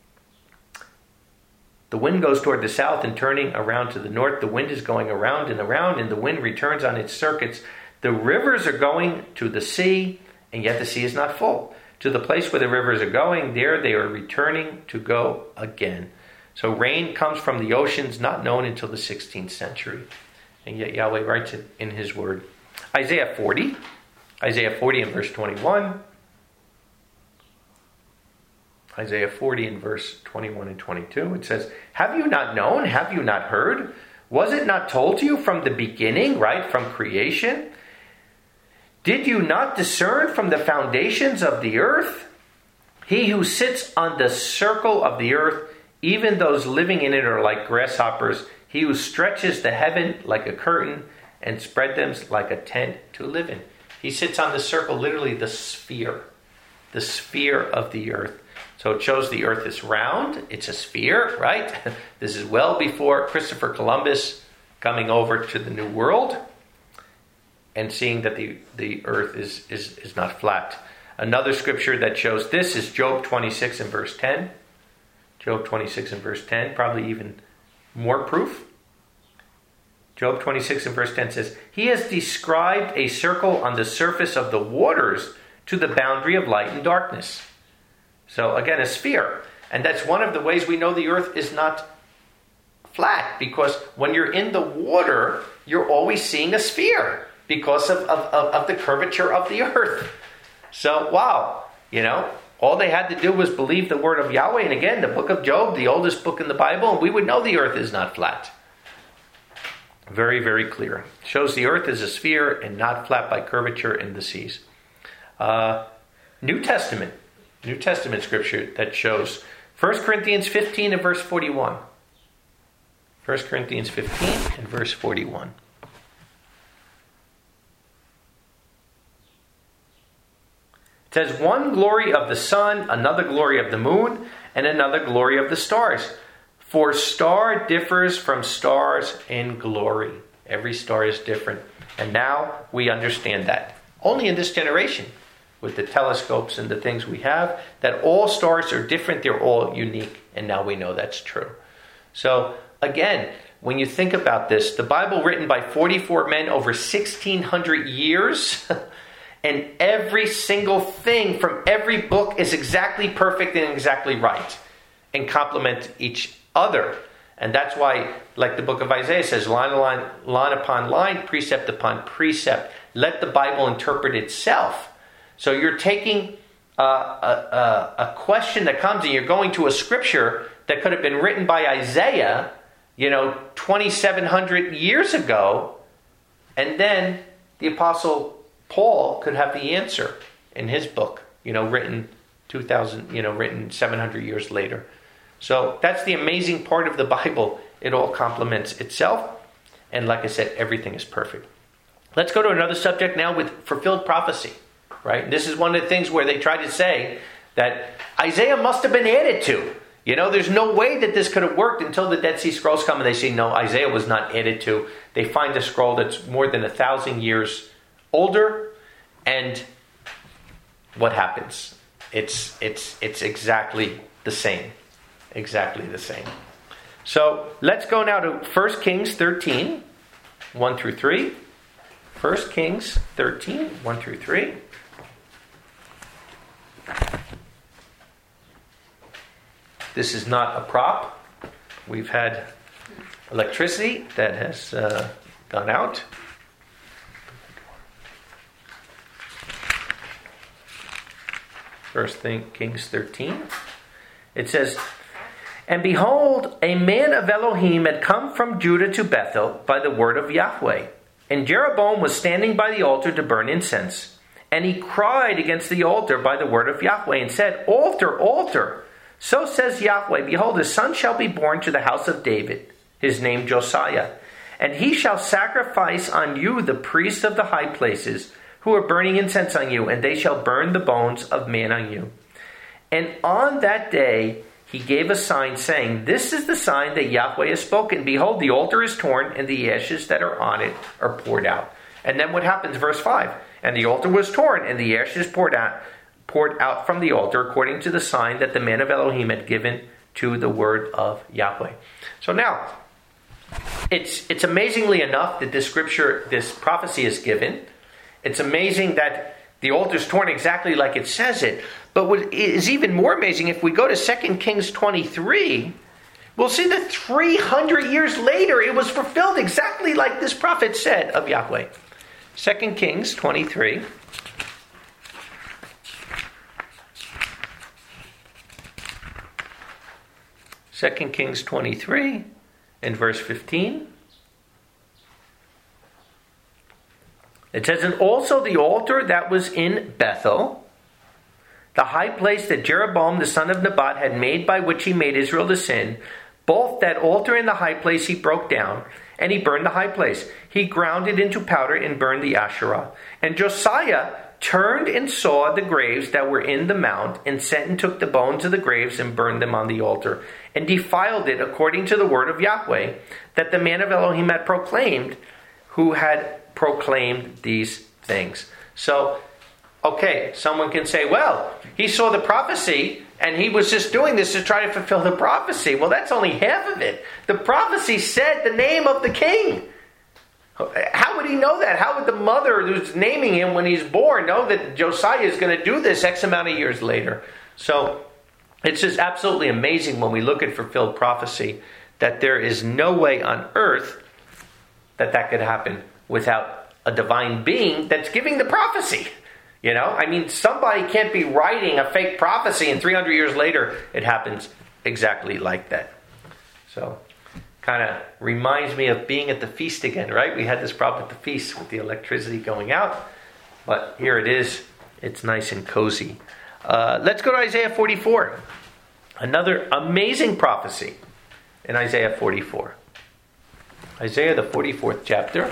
[SPEAKER 1] The wind goes toward the south and turning around to the north. The wind is going around and around, and the wind returns on its circuits. The rivers are going to the sea, and yet the sea is not full. to the place where the rivers are going. There they are returning to go again. So rain comes from the oceans, not known until the sixteenth century. And yet Yahweh writes it in his word. Isaiah forty. Isaiah forty and verse twenty-one. Isaiah forty and verse twenty-one and twenty-two. It says, have you not known? Have you not heard? Was it not told to you from the beginning, right? From creation? Did you not discern from the foundations of the earth? He who sits on the circle of the earth, even those living in it are like grasshoppers. He who stretches the heaven like a curtain and spread them like a tent to live in. He sits on the circle, literally the sphere. The sphere of the earth. So it shows the earth is round. It's a sphere, right? This is well before Christopher Columbus coming over to the New World and seeing that the, the earth is, is, is not flat. Another scripture that shows this is Job twenty-six and verse ten. Job twenty-six and verse ten, probably even more proof. Job twenty-six and verse ten says, he has described a circle on the surface of the waters to the boundary of light and darkness. So again, a sphere. And that's one of the ways we know the earth is not flat, because when you're in the water, you're always seeing a sphere because of, of, of, of the curvature of the earth. So, wow, you know, all they had to do was believe the word of Yahweh. And again, the book of Job, the oldest book in the Bible, and we would know the earth is not flat. Very, very clear. Shows the earth is a sphere and not flat by curvature in the seas. Uh, New Testament. New Testament scripture that shows First Corinthians fifteen and verse forty-one. First Corinthians fifteen and verse forty-one. It says, one glory of the sun, another glory of the moon, and another glory of the stars. For star differs from stars in glory. Every star is different. And now we understand that. Only in this generation, with the telescopes and the things we have, that all stars are different, they're all unique, and now we know that's true. So, again, when you think about this, the Bible written by forty-four men over sixteen hundred years, and every single thing from every book is exactly perfect and exactly right, and complement each other. And that's why, like the book of Isaiah says, line, line, line upon line, precept upon precept, let the Bible interpret itself. So you're taking uh, a, a, a question that comes and you're going to a scripture that could have been written by Isaiah, you know, twenty-seven hundred years ago. And then the Apostle Paul could have the answer in his book, you know, written two thousand, you know, written seven hundred years later. So that's the amazing part of the Bible. It all complements itself. And like I said, everything is perfect. Let's go to another subject now with fulfilled prophecy. Right? This is one of the things where they try to say that Isaiah must have been added to. You know, there's no way that this could have worked until the Dead Sea Scrolls come and they say, no, Isaiah was not added to. They find a scroll that's more than a thousand years older. And what happens? It's, it's, it's exactly the same. Exactly the same. So let's go now to First Kings thirteen, one through three. First Kings thirteen, one through three. This is not a prop. We've had electricity that has uh, gone out. First Kings thirteen. It says, and behold, a man of Elohim had come from Judah to Bethel by the word of Yahweh. And Jeroboam was standing by the altar to burn incense. And he cried against the altar by the word of Yahweh and said, altar, altar. So says Yahweh, behold, a son shall be born to the house of David, his name Josiah. And he shall sacrifice on you the priests of the high places, who are burning incense on you, and they shall burn the bones of man on you. And on that day he gave a sign, saying, this is the sign that Yahweh has spoken. Behold, the altar is torn, and the ashes that are on it are poured out. And then what happens? Verse five. And the altar was torn, and the ashes poured out, poured out from the altar, according to the sign that the man of Elohim had given to the word of Yahweh. So now, it's it's amazingly enough that this scripture, this prophecy is given. It's amazing that the altar's torn exactly like it says it. But what is even more amazing, if we go to Second Kings twenty-three, we'll see that three hundred years later, it was fulfilled exactly like this prophet said of Yahweh. Second Kings twenty-three. Second Kings twenty-three and verse fifteen. It says, and also the altar that was in Bethel, the high place that Jeroboam the son of Nebat had made by which he made Israel to sin, both that altar and the high place he broke down, and he burned the high place. He ground it into powder and burned the Asherah. And Josiah turned and saw the graves that were in the mount, and sent and took the bones of the graves and burned them on the altar, and defiled it according to the word of Yahweh, that the man of Elohim had proclaimed, who had proclaimed these things. So, okay, someone can say, well, he saw the prophecy and he was just doing this to try to fulfill the prophecy. Well, that's only half of it. The prophecy said the name of the king. How would he know that? How would the mother who's naming him when he's born know that Josiah is going to do this X amount of years later? So it's just absolutely amazing when we look at fulfilled prophecy that there is no way on earth that that could happen without a divine being that's giving the prophecy. You know, I mean, somebody can't be writing a fake prophecy and three hundred years later it happens exactly like that. So, kind of reminds me of being at the feast again, right? We had this problem at the feast with the electricity going out, but here it is. It's nice and cozy. Uh, let's go to Isaiah forty-four. Another amazing prophecy in Isaiah forty-four. Isaiah, the forty-fourth chapter.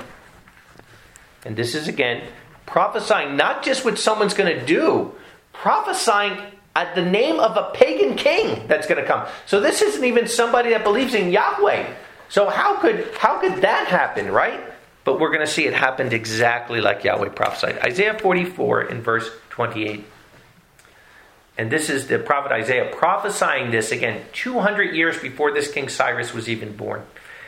[SPEAKER 1] And this is, again, prophesying not just what someone's going to do, prophesying at the name of a pagan king that's going to come. So this isn't even somebody that believes in Yahweh. So how could how could that happen, right? But we're going to see it happened exactly like Yahweh prophesied. Isaiah forty-four in verse twenty-eight. And this is the prophet Isaiah prophesying this, again, two hundred years before this King Cyrus was even born.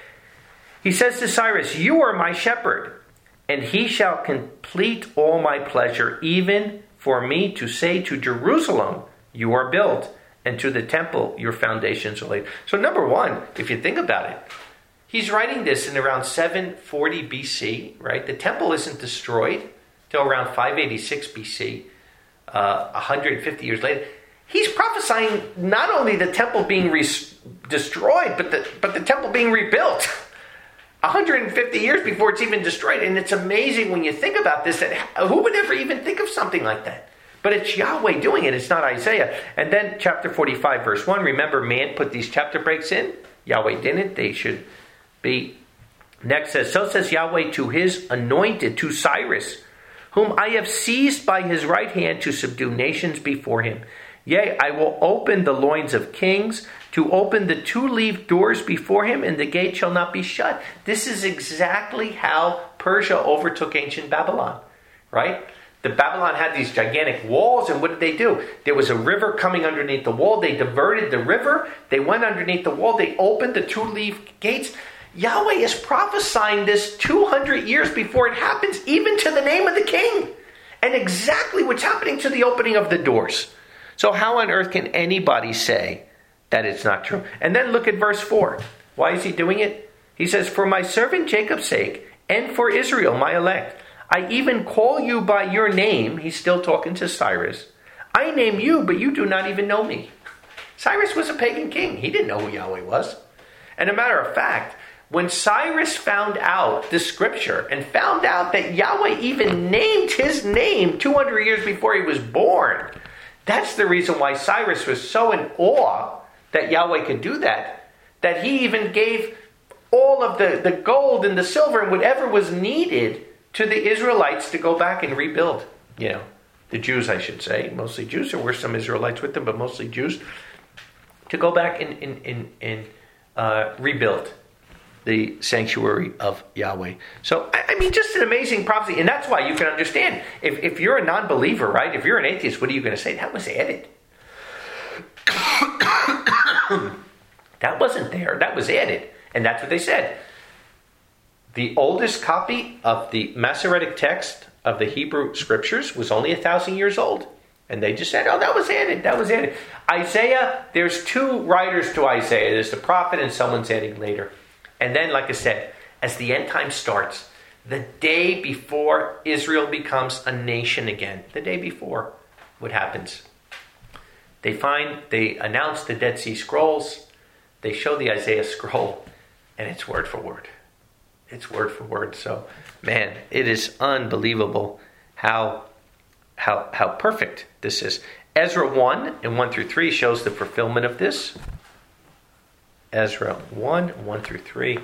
[SPEAKER 1] He says to Cyrus, you are my shepherd, and he shall complete all my pleasure, even for me to say to Jerusalem, you are built, and to the temple, your foundations are laid. So number one, if you think about it, he's writing this in around seven forty B C, right? The temple isn't destroyed till around five eighty-six B C, uh, one hundred fifty years later. He's prophesying not only the temple being re- destroyed, but the, but the temple being rebuilt. one hundred fifty years before it's even destroyed. And it's amazing when you think about this, that who would ever even think of something like that? But it's Yahweh doing it. It's not Isaiah. And then chapter forty-five, verse one. Remember, man put these chapter breaks in. Yahweh didn't. They should be. Next says, so says Yahweh to his anointed, to Cyrus, whom I have seized by his right hand to subdue nations before him. Yea, I will open the loins of kings, to open the two-leaved doors before him, and the gate shall not be shut. This is exactly how Persia overtook ancient Babylon, right? The Babylon had these gigantic walls, and what did they do? There was a river coming underneath the wall. They diverted the river. They went underneath the wall. They opened the two-leaved gates. Yahweh is prophesying this two hundred years before it happens, even to the name of the king, and exactly what's happening to the opening of the doors. So how on earth can anybody say that it's not true? And then look at verse four. Why is he doing it? He says, for my servant Jacob's sake, and for Israel, my elect, I even call you by your name. He's still talking to Cyrus. I name you, but you do not even know me. Cyrus was a pagan king. He didn't know who Yahweh was. And a matter of fact, when Cyrus found out the scripture and found out that Yahweh even named his name two hundred years before he was born, that's the reason why Cyrus was so in awe that Yahweh could do that, that he even gave all of the, the gold and the silver and whatever was needed to the Israelites to go back and rebuild. You know, the Jews, I should say, mostly Jews. There were some Israelites with them, but mostly Jews, to go back and, and, and, and uh, rebuild the sanctuary of Yahweh. So, I mean, just an amazing prophecy. And that's why you can understand. If, if you're a non-believer, right? If you're an atheist, what are you going to say? That was added. That wasn't there. That was added. And that's what they said. The oldest copy of the Masoretic text of the Hebrew scriptures was only a thousand years old. And they just said, oh, that was added, that was added. Isaiah, there's two writers to Isaiah. There's the prophet and someone's adding later. And then, like I said, as the end time starts, the day before Israel becomes a nation again, the day before, what happens? They find, they announce the Dead Sea Scrolls, they show the Isaiah scroll, and it's word for word. It's word for word. So, man, it is unbelievable how how how perfect this is. Ezra one and one through three shows the fulfillment of this. Ezra one, one through three.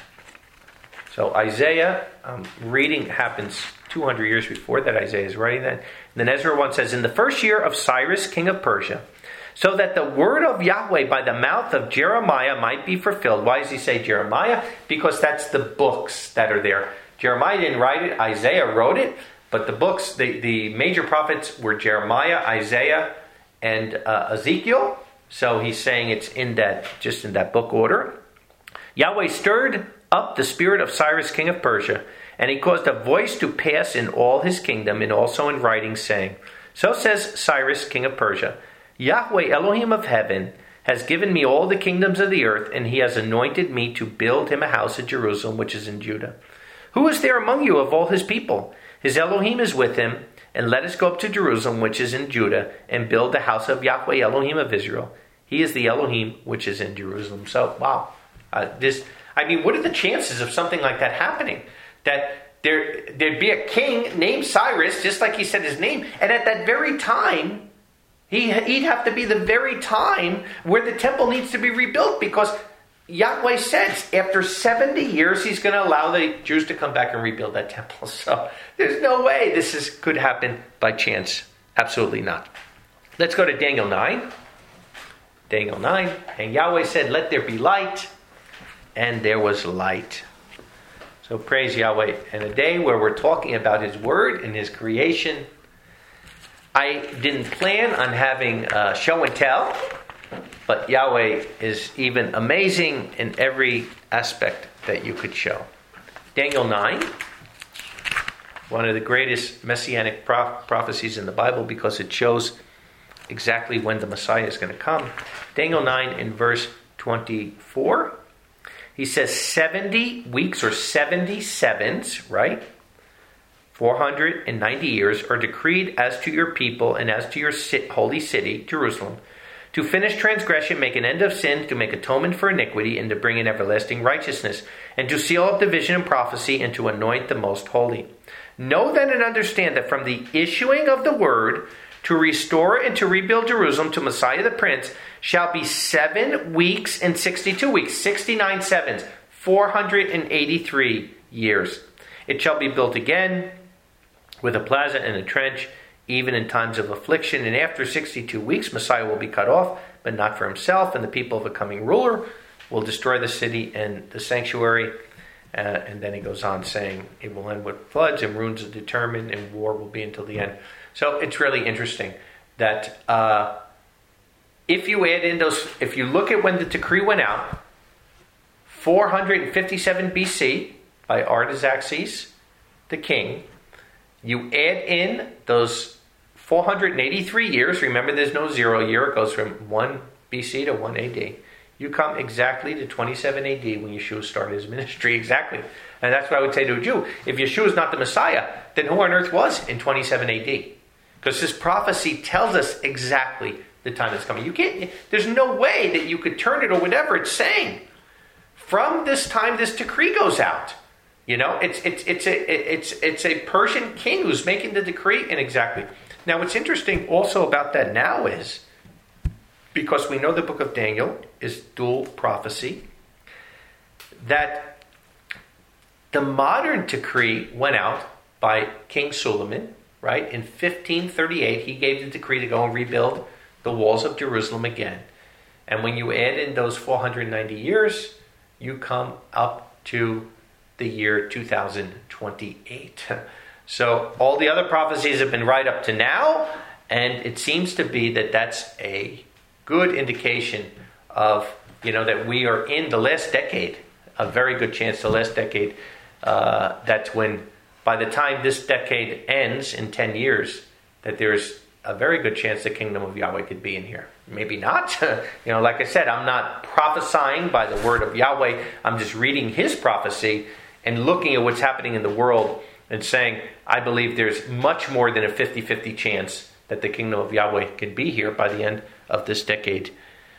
[SPEAKER 1] So Isaiah, um, reading happens two hundred years before that. Isaiah is writing that. And then Ezra one says, in the first year of Cyrus, king of Persia, so that the word of Yahweh by the mouth of Jeremiah might be fulfilled. Why does he say Jeremiah? Because that's the books that are there. Jeremiah didn't write it. Isaiah wrote it. But the books, the, the major prophets were Jeremiah, Isaiah, and uh, Ezekiel. So he's saying it's in that, just in that book order. Yahweh stirred up the spirit of Cyrus, king of Persia, and he caused a voice to pass in all his kingdom, and also in writing, saying, so says Cyrus, king of Persia, Yahweh, Elohim of heaven, has given me all the kingdoms of the earth, and he has anointed me to build him a house at Jerusalem, which is in Judah. Who is there among you of all his people? His Elohim is with him, and let us go up to Jerusalem, which is in Judah, and build the house of Yahweh, Elohim of Israel. He is the Elohim which is in Jerusalem. So, wow. Uh, this, I mean, what are the chances of something like that happening? That there, there'd be a king named Cyrus, just like he said his name, and at that very time, he, he'd have to be the very time where the temple needs to be rebuilt, because Yahweh says after seventy years, he's going to allow the Jews to come back and rebuild that temple. So there's no way this is, could happen by chance. Absolutely not. Let's go to Daniel nine. Daniel nine. And Yahweh said, let there be light. And there was light. So praise Yahweh. And a day where we're talking about his word and his creation. I didn't plan on having a show and tell. But Yahweh is even amazing in every aspect that you could show. Daniel nine, one of the greatest messianic prof- prophecies in the Bible, because it shows exactly when the Messiah is going to come. Daniel nine in verse twenty-four, he says seventy weeks or seventy sevens, right? four hundred ninety years are decreed as to your people and as to your holy city, Jerusalem, to finish transgression, make an end of sin, to make atonement for iniquity, and to bring in everlasting righteousness, and to seal up the vision and prophecy, and to anoint the most holy. Know then and understand that from the issuing of the word to restore and to rebuild Jerusalem to Messiah the Prince shall be seven weeks and sixty-two weeks, sixty-nine sevens, four hundred eighty-three years. It shall be built again with a plaza and a trench, even in times of affliction. And after sixty-two weeks, Messiah will be cut off, but not for himself. And the people of a coming ruler will destroy the city and the sanctuary. Uh, and then he goes on saying, it will end with floods and ruins are determined, and war will be until the end. So it's really interesting that uh, if you add in those, if you look at when the decree went out, four hundred fifty-seven B C by Artaxerxes, the king, you add in those four hundred eighty-three years. Remember, there's no zero year. It goes from one B C to one A D. You come exactly to twenty-seven A D when Yeshua started his ministry. Exactly. And that's what I would say to a Jew. If Yeshua is not the Messiah, then who on earth was in twenty-seven A D? Because this prophecy tells us exactly the time that's coming. You can't, there's no way that you could turn it or whatever it's saying. From this time this decree goes out. You know, it's it's it's a it's it's a Persian king who's making the decree, and exactly. Now, what's interesting also about that now is, because we know the book of Daniel is dual prophecy, that the modern decree went out by King Solomon, right? In fifteen thirty-eight, he gave the decree to go and rebuild the walls of Jerusalem again. And when you add in those four hundred ninety years, you come up to the year two thousand twenty-eight. So all the other prophecies have been right up to now, and it seems to be that that's a good indication of, you know, that we are in the last decade, a very good chance the last decade, uh, that's when by the time this decade ends in ten years, that there's a very good chance the kingdom of Yahweh could be in here. Maybe not. You know, like I said, I'm not prophesying by the word of Yahweh. I'm just reading his prophecy and looking at what's happening in the world and saying, I believe there's much more than a fifty-fifty chance that the kingdom of Yahweh could be here by the end of this decade.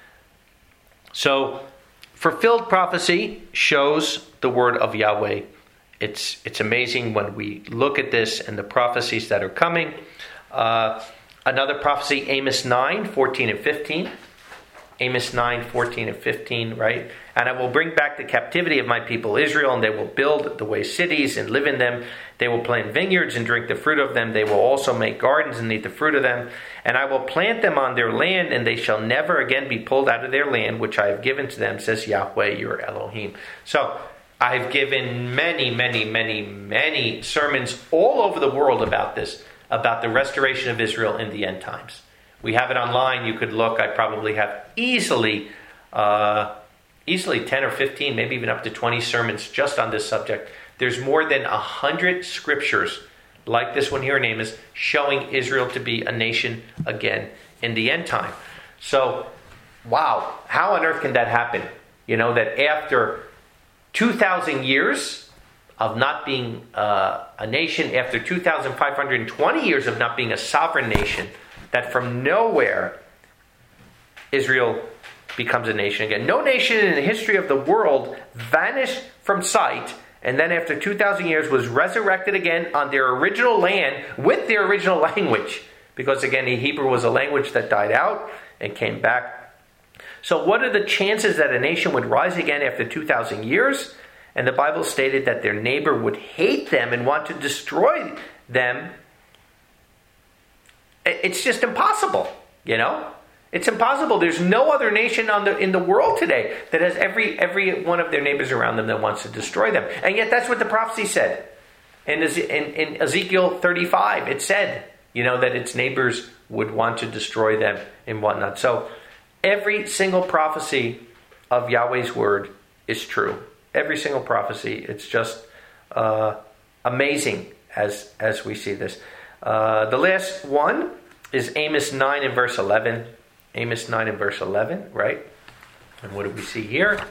[SPEAKER 1] So, fulfilled prophecy shows the word of Yahweh. It's it's amazing when we look at this and the prophecies that are coming. Uh, another prophecy, Amos nine, fourteen and fifteen. Amos nine, fourteen and fifteen, right? And I will bring back the captivity of my people Israel, and they will build the way cities and live in them. They will plant vineyards and drink the fruit of them. They will also make gardens and eat the fruit of them. And I will plant them on their land, and they shall never again be pulled out of their land, which I have given to them, says Yahweh your Elohim. So, I've given many, many, many, many sermons all over the world about this, about the restoration of Israel in the end times. We have it online. You could look. I probably have easily, uh, easily ten or fifteen, maybe even up to twenty sermons just on this subject. There's more than one hundred scriptures like this one here in Amos showing Israel to be a nation again in the end time. So, wow, how on earth can that happen? You know, that after two thousand years of not being uh, a nation, after two thousand five hundred twenty years of not being a sovereign nation, that from nowhere Israel becomes a nation again. No nation in the history of the world vanished from sight, and then after two thousand years was resurrected again on their original land with their original language. Because again, Hebrew was a language that died out and came back. So what are the chances that a nation would rise again after two thousand years? And the Bible stated that their neighbor would hate them and want to destroy them. It's just impossible, you know? It's impossible. There's no other nation on the in the world today that has every every one of their neighbors around them that wants to destroy them. And yet that's what the prophecy said. In, in, in Ezekiel thirty-five, it said, you know, that its neighbors would want to destroy them and whatnot. So every single prophecy of Yahweh's word is true. Every single prophecy. It's just uh, amazing as as we see this. Uh, the last one is Amos nine and verse eleven. Amos nine and verse eleven, right? And what do we see here?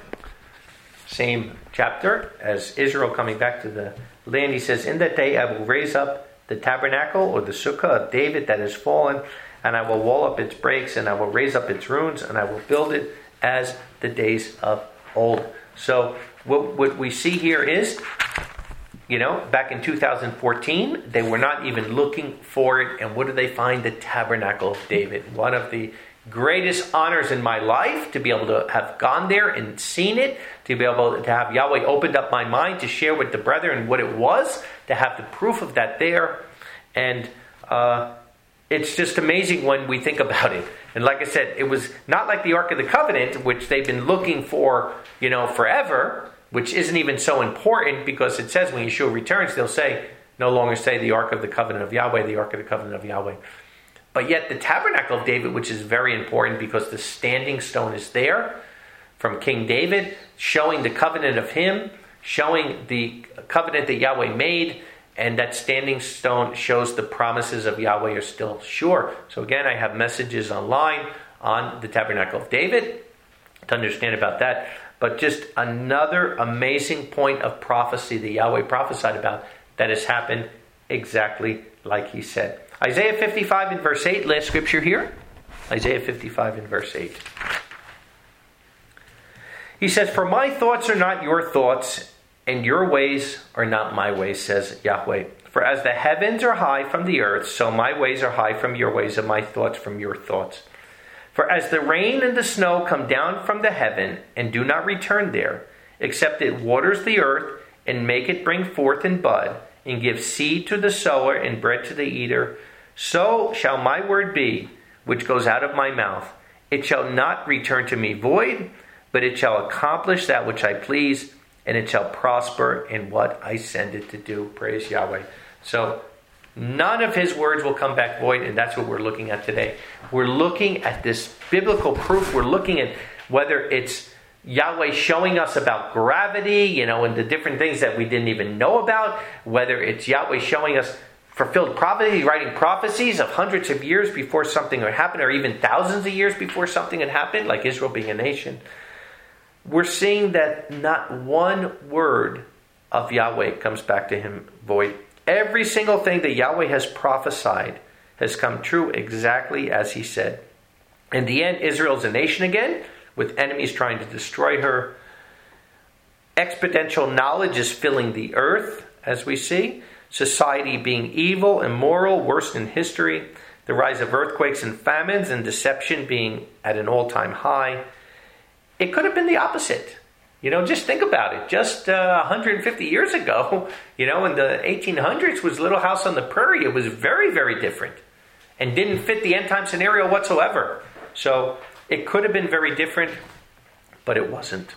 [SPEAKER 1] Same chapter as Israel coming back to the land. He says, in that day I will raise up the tabernacle or the sukkah of David that has fallen, and I will wall up its breaks, and I will raise up its ruins, and I will build it as the days of old. So what, what we see here is, you know, back in two thousand fourteen, they were not even looking for it. And what do they find? The tabernacle of David. One of the greatest honors in my life to be able to have gone there and seen it, to be able to have Yahweh opened up my mind to share with the brethren what it was, to have the proof of that there. And uh, it's just amazing when we think about it. And like I said, it was not like the Ark of the Covenant, which they've been looking for, you know, forever, which isn't even so important, because it says when Yeshua returns, they'll say, no longer say the Ark of the Covenant of Yahweh, the Ark of the Covenant of Yahweh. But yet the tabernacle of David, which is very important because the standing stone is there from King David, showing the covenant of him, showing the covenant that Yahweh made, and that standing stone shows the promises of Yahweh are still sure. So again, I have messages online on the tabernacle of David to understand about that. But just another amazing point of prophecy that Yahweh prophesied about that has happened exactly like he said. Isaiah fifty-five in verse eight, last scripture here. Isaiah fifty-five in verse eight. He says, for my thoughts are not your thoughts, and your ways are not my ways, says Yahweh. For as the heavens are high from the earth, so my ways are high from your ways, and my thoughts from your thoughts. For as the rain and the snow come down from the heaven, and do not return there, except it waters the earth, and make it bring forth and bud, and give seed to the sower and bread to the eater, so shall my word be, which goes out of my mouth. It shall not return to me void, but it shall accomplish that which I please, and it shall prosper in what I send it to do. Praise Yahweh. So none of his words will come back void, and that's what we're looking at today. We're looking at this biblical proof. We're looking at whether it's Yahweh showing us about gravity, you know, and the different things that we didn't even know about, whether it's Yahweh showing us fulfilled prophecy, writing prophecies of hundreds of years before something had happened, or even thousands of years before something had happened, like Israel being a nation. We're seeing that not one word of Yahweh comes back to him void. Every single thing that Yahweh has prophesied has come true exactly as he said. In the end, Israel's a nation again, with enemies trying to destroy her. Exponential knowledge is filling the earth, as we see. Society being evil, immoral, worst in history. The rise of earthquakes and famines, and deception being at an all-time high. It could have been the opposite. You know, just think about it. Just uh, one hundred fifty years ago, you know, in the eighteen hundreds was Little House on the Prairie. It was very, very different and didn't fit the end time scenario whatsoever. So it could have been very different, but it wasn't.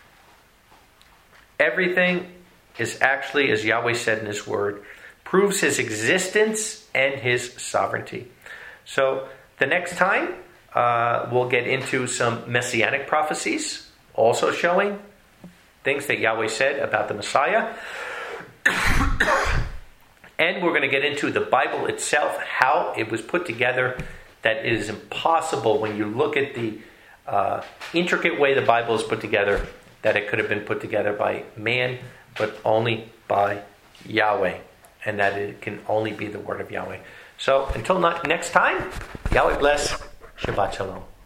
[SPEAKER 1] Everything is actually, as Yahweh said in his word, proves his existence and his sovereignty. So the next time, uh, we'll get into some messianic prophecies, also showing things that Yahweh said about the Messiah. And we're going to get into the Bible itself, how it was put together, that it is impossible when you look at the uh, intricate way the Bible is put together, that it could have been put together by man, but only by Yahweh. And that it can only be the word of Yahweh. So until not, next time, Yahweh bless. Shabbat Shalom.